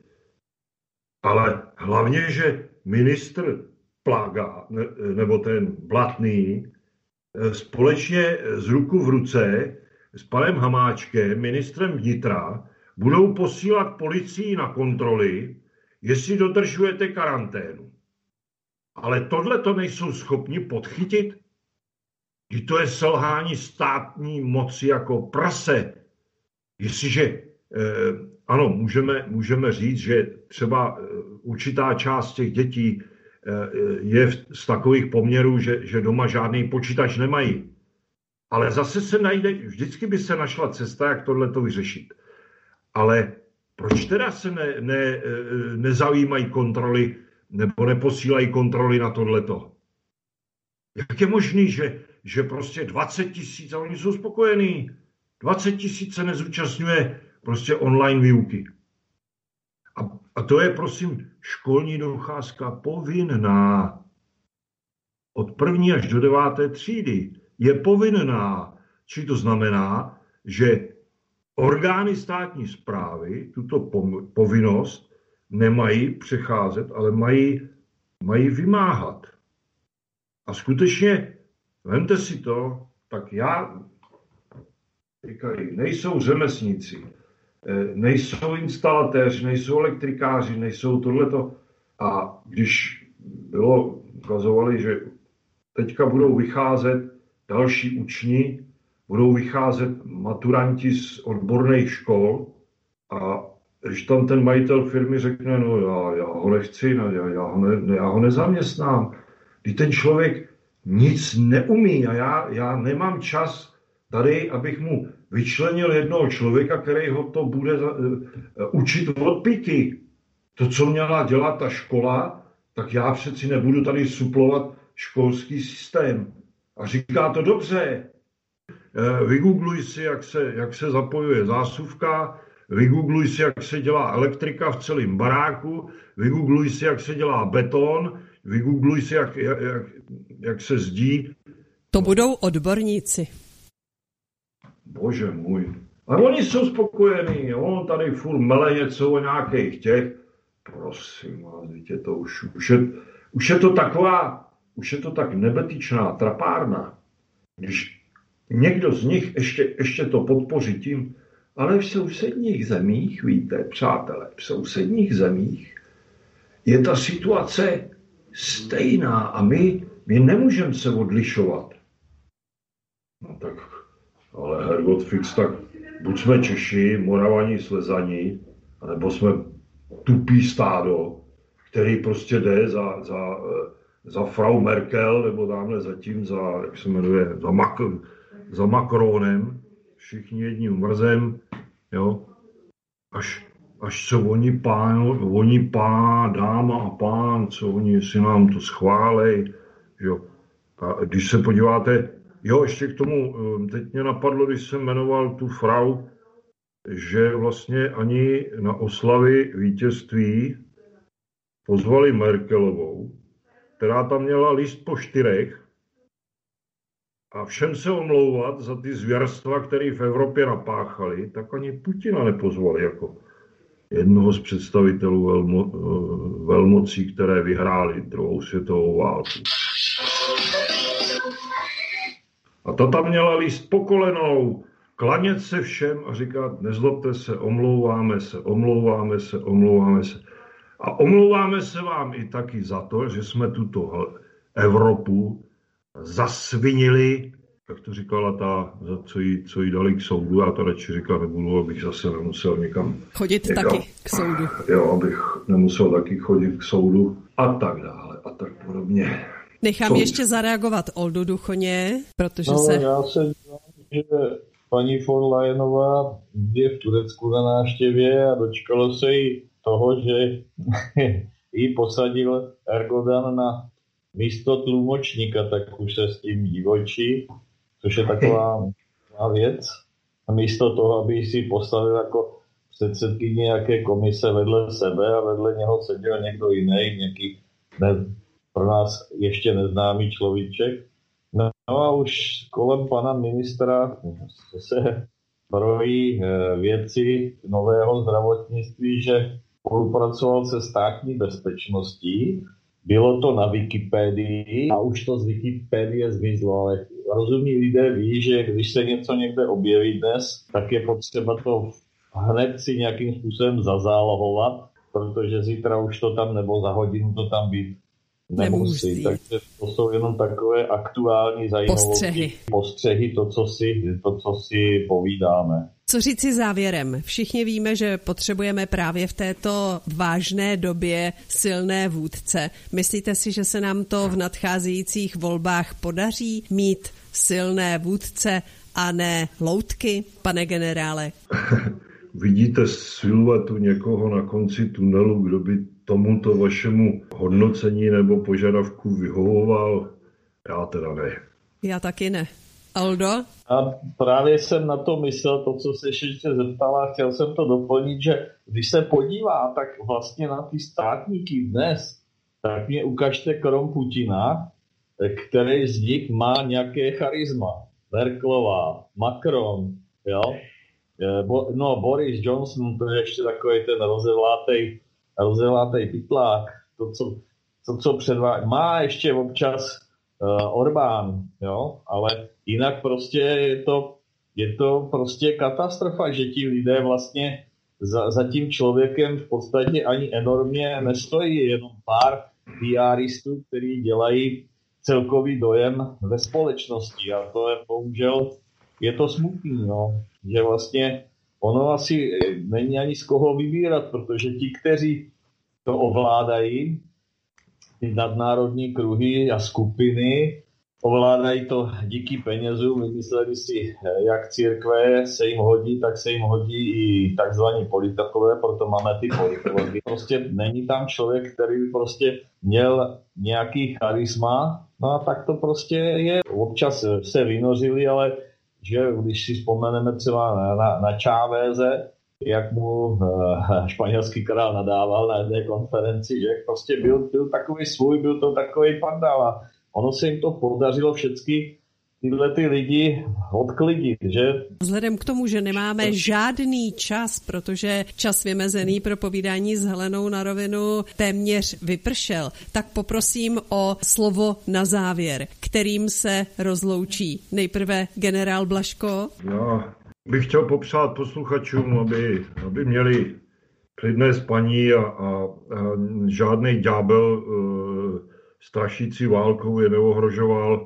Ale hlavně, že ministr Plaga, nebo ten Blatný, společně z ruku v ruce s panem Hamáčkem, ministrem vnitra, budou posílat policii na kontroly, jestli dodržujete karanténu. Ale tohle to nejsou schopni podchytit. Když to je selhání státní moci jako prase. Jestliže, ano, můžeme říct, že třeba určitá část těch dětí je z takových poměrů, že doma žádný počítač nemají. Ale zase se najde, vždycky by se našla cesta, jak tohleto vyřešit. Ale proč teda se nezaujímají kontroly nebo neposílají kontroly na tohleto? Jak je možný, že prostě 20 000, a oni jsou spokojení, 20 000 se nezúčastňuje prostě online výuky. A to je, prosím, školní docházka povinná. Od 1. až do 9. třídy je povinná. Čili to znamená, že orgány státní správy tuto povinnost nemají přecházet, ale mají vymáhat. A skutečně, vemte si to, tak nejsou řemeslníci, nejsou instalatéři, nejsou elektrikáři, nejsou tohleto. A když ukazovali, že teďka budou vycházet další učni, budou vycházet maturanti z odborných škol a když tam ten majitel firmy řekne, no já ho nechci, já ho nezaměstnám. Když ten člověk nic neumí a já nemám čas tady, abych mu vyčlenil jednoho člověka, který ho to bude učit od 5. To, co měla dělat ta škola, tak já přeci nebudu tady suplovat školský systém. A říká to dobře. Vygoogluj si, jak se zapojuje zásuvka, vygoogluj si, jak se dělá elektrika v celém baráku, vygoogluj si, jak se dělá beton, vygoogluj si, jak se zdí. To budou odborníci. Bože můj. A oni jsou spokojení, on tady furt mele něco o nějakých těch. Prosím vás, víte, to už je to tak nebetyčná trapárna, když někdo z nich ještě to podpoří tím, ale v sousedních zemích, víte, přátelé, v sousedních zemích je ta situace stejná a my nemůžeme se odlišovat. No tak, ale Hergot fix, tak buď jsme Češi, Moravani, Slezani, anebo jsme tupý stádo, který prostě jde za Frau Merkel, nebo dáme zatím jak se jmenuje, za Macronem, všichni jedním mrzem, jo, až co oni dáma a pán, co oni si nám to schválej, jo. A když se podíváte, jo, ještě k tomu, teď mě napadlo, když jsem jmenoval tu Frau, že vlastně ani na oslavy vítězství pozvali Merkelovou, která tam měla list po 4 a všem se omlouvat za ty zvěrstva, které v Evropě napáchali, tak ani Putina nepozvali jako jednoho z představitelů velmocí, které vyhrály druhou světovou válku. A ta tam měla list po kolenou, klanět se všem a říkat, nezlobte se, omlouváme se. A omlouváme se vám i taky za to, že jsme tuto Evropu zasvinili, jak to říkala ta, co jí dali k soudu, já to radši říkat nebudu, abych zase nemusel někam chodit taky k soudu. Jo, abych nemusel taky chodit k soudu a tak dále a tak podobně. Nechám ještě zareagovat Oldu Duchoně, protože Já se dívám, že paní von Leyenová je v Turecku na návštěvě a dočkalo se jí toho, že jí posadil Erdogan na místo tlumočníka, tak už se s tím divočí, což je taková věc. A místo toho, aby si postavil jako předsedkyně nějaké komise vedle sebe a vedle něho seděl někdo jiný, nějaký pro nás ještě neznámý človíček. No a už kolem pana ministra se brojí věci nového zdravotnictví, že spolupracoval se státní bezpečností. Bylo to na Wikipedii a už to z Wikipedie zmizlo, ale rozumní lidé ví, že když se něco někde objeví dnes, tak je potřeba to hned si nějakým způsobem zazálohovat, protože zítra už to tam nebo za hodinu to tam být nemusí. Takže to jsou jenom takové aktuální zajímavosti, postřehy, to, co si povídáme. Co říci závěrem? Všichni víme, že potřebujeme právě v této vážné době silné vůdce. Myslíte si, že se nám to v nadcházejících volbách podaří mít silné vůdce a ne loutky, pane generále? Vidíte siluetu někoho na konci tunelu, kdo by tomuto vašemu hodnocení nebo požadavku vyhovoval? Já teda ne. Já taky ne. Aldo? A právě jsem na to myslel, to, co se ještě zeptala, chtěl jsem to doplnit, že když se podívá tak vlastně na ty státníky dnes, tak mě ukažte krom Putina, který z nich má nějaké charisma. Merkelová, Macron, jo? Boris Johnson, to je ještě takový ten rozevlátej pytlák, to, co předvádí. Má ještě občas Orbán, jo, ale jinak prostě je to prostě katastrofa, že ti lidé vlastně za tím člověkem v podstatě ani enormně nestojí, jenom pár PRistů, kteří dělají celkový dojem ve společnosti a to je bohužel, je to smutný, no, že vlastně ono asi není ani z koho vybírat, protože ti, kteří to ovládají, ty nadnárodní kruhy a skupiny, ovládají to díky penězům, vymysleli si, jak církve se jim hodí, tak se jim hodí i takzvaní politikové, proto máme ty politology. Prostě není tam člověk, který by prostě měl nějaký charisma, No a tak to prostě je. Občas se vynořili, ale že když si vzpomeneme třeba na Cháveze, jak mu španělský král nadával na jedné konferenci, že prostě byl takový svůj, byl to takový pandál a ono se jim to podařilo všechny tyhle ty lidi odklidit, že? Vzhledem k tomu, že nemáme žádný čas, protože čas vymezený pro povídání s Helenou na rovinu téměř vypršel, tak poprosím o slovo na závěr, kterým se rozloučí. Nejprve generál Blažko. Já bych chtěl popřát posluchačům, aby měli klidné spaní a žádný ďábel strašící válkou je neohrožoval,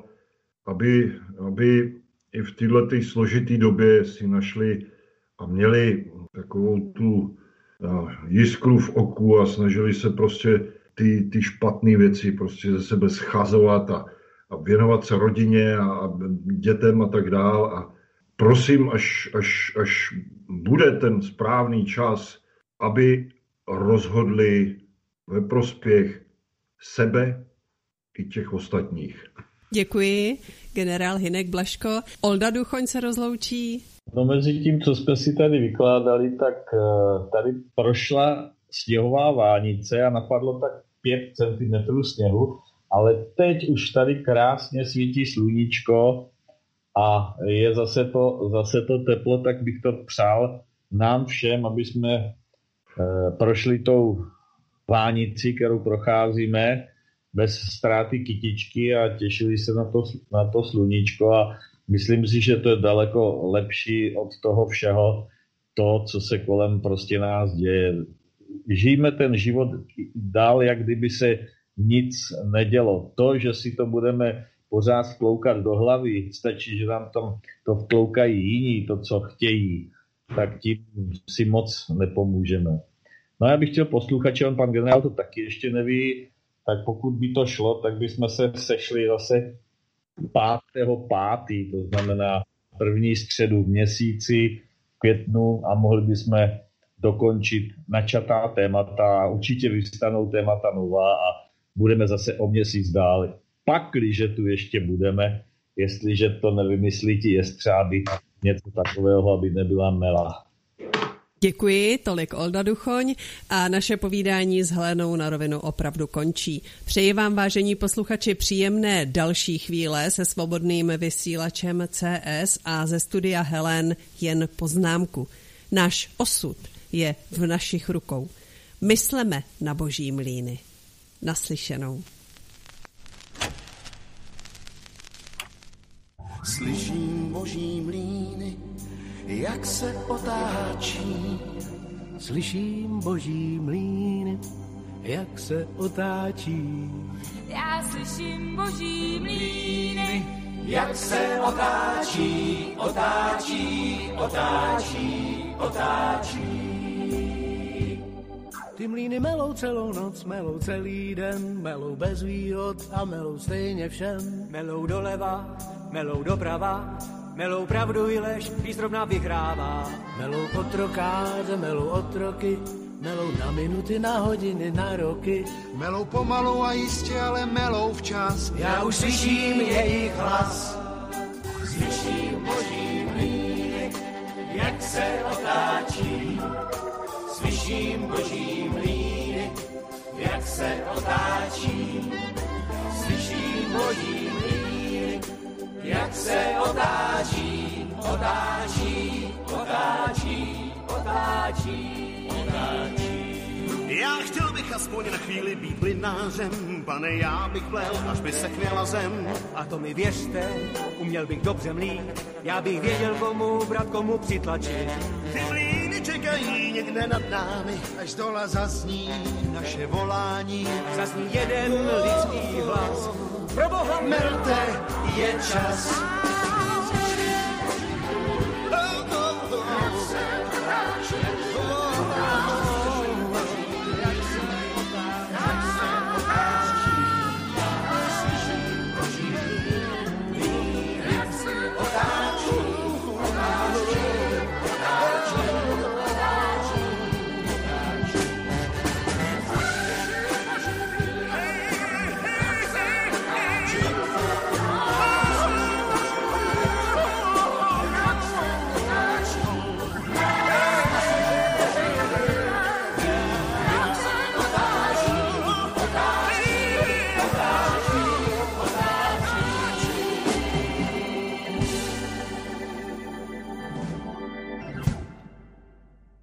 aby i v této složité době si našli a měli takovou tu jiskru v oku a snažili se prostě ty špatné věci prostě ze sebe schazovat a věnovat se rodině a dětem a tak dál. A prosím, až bude ten správný čas, aby rozhodli ve prospěch sebe i těch ostatních. Děkuji. Generál Hynek Blažko. Olda Duchoň se rozloučí. No mezi tím, co jsme si tady vykládali, tak tady prošla sněhová vánice a napadlo tak 5 cm sněhu, ale teď už tady krásně svítí sluníčko a je zase to teplo, tak bych to přál nám všem, aby jsme prošli tou vánici, kterou procházíme, bez ztráty kytičky a těšili se na to sluníčko a myslím si, že to je daleko lepší od toho všeho, to, co se kolem prostě nás děje. Žijeme ten život dál, jak kdyby se nic nedělo. To, že si to budeme pořád vkloukat do hlavy, stačí, že nám tam to vkloukají jiní, to, co chtějí, tak tím si moc nepomůžeme. No já bych chtěl posluchače, pan generál to taky ještě neví, tak pokud by to šlo, tak bychom se sešli zase 5.5., to znamená první středu v měsíci, v květnu a mohli bychom dokončit načatá témata. Určitě vystanou témata nová a budeme zase o měsíc dál. Pakliže tu ještě budeme, jestliže to nevymyslí ti jestřáby, něco takového, aby nebyla mela. Děkuji, tolik Olda Duchoň a naše povídání s Helenou na rovinu opravdu končí. Přeji vám, vážení posluchači, příjemné další chvíle se svobodným vysílačem CS a ze studia Helen jen poznámku. Náš osud je v našich rukou. Mysleme na boží mlýny. Naslyšenou. Slyším boží mlýny, jak se otáčí. Slyším boží mlýny, jak se otáčí. Já slyším boží mlýny, Jak se otáčí, otáčí, otáčí, otáčí. Ty mlýny melou celou noc, melou celý den, melou bez výhod a melou stejně všem. Melou doleva, melou doprava, melou pravdu i lež, když zrovna vyhrává. Melou otrokáře, melou otroky, melou na minuty, na hodiny, na roky. Melou pomalu a jistě, ale melou včas. Já už slyším jejich hlas. Slyším boží mlýny, jak se otáčí. Slyším boží mlýny, jak se otáčí. Slyším boží mlýny, jak se otáčí, otáčí, otáčí, otáčí, otáčí. Já chtěl bych aspoň na chvíli být plynářem, pane, já bych plel, až by se chvěla zem. A to mi věřte, uměl bych dobře mlít, já bych věděl, komu brát, komu přitlačit. Ty mlýny čekají někde nad námi, Až dole zazní naše volání. Zazní jeden lidský hlas. Pro Boha, Melte, je čas.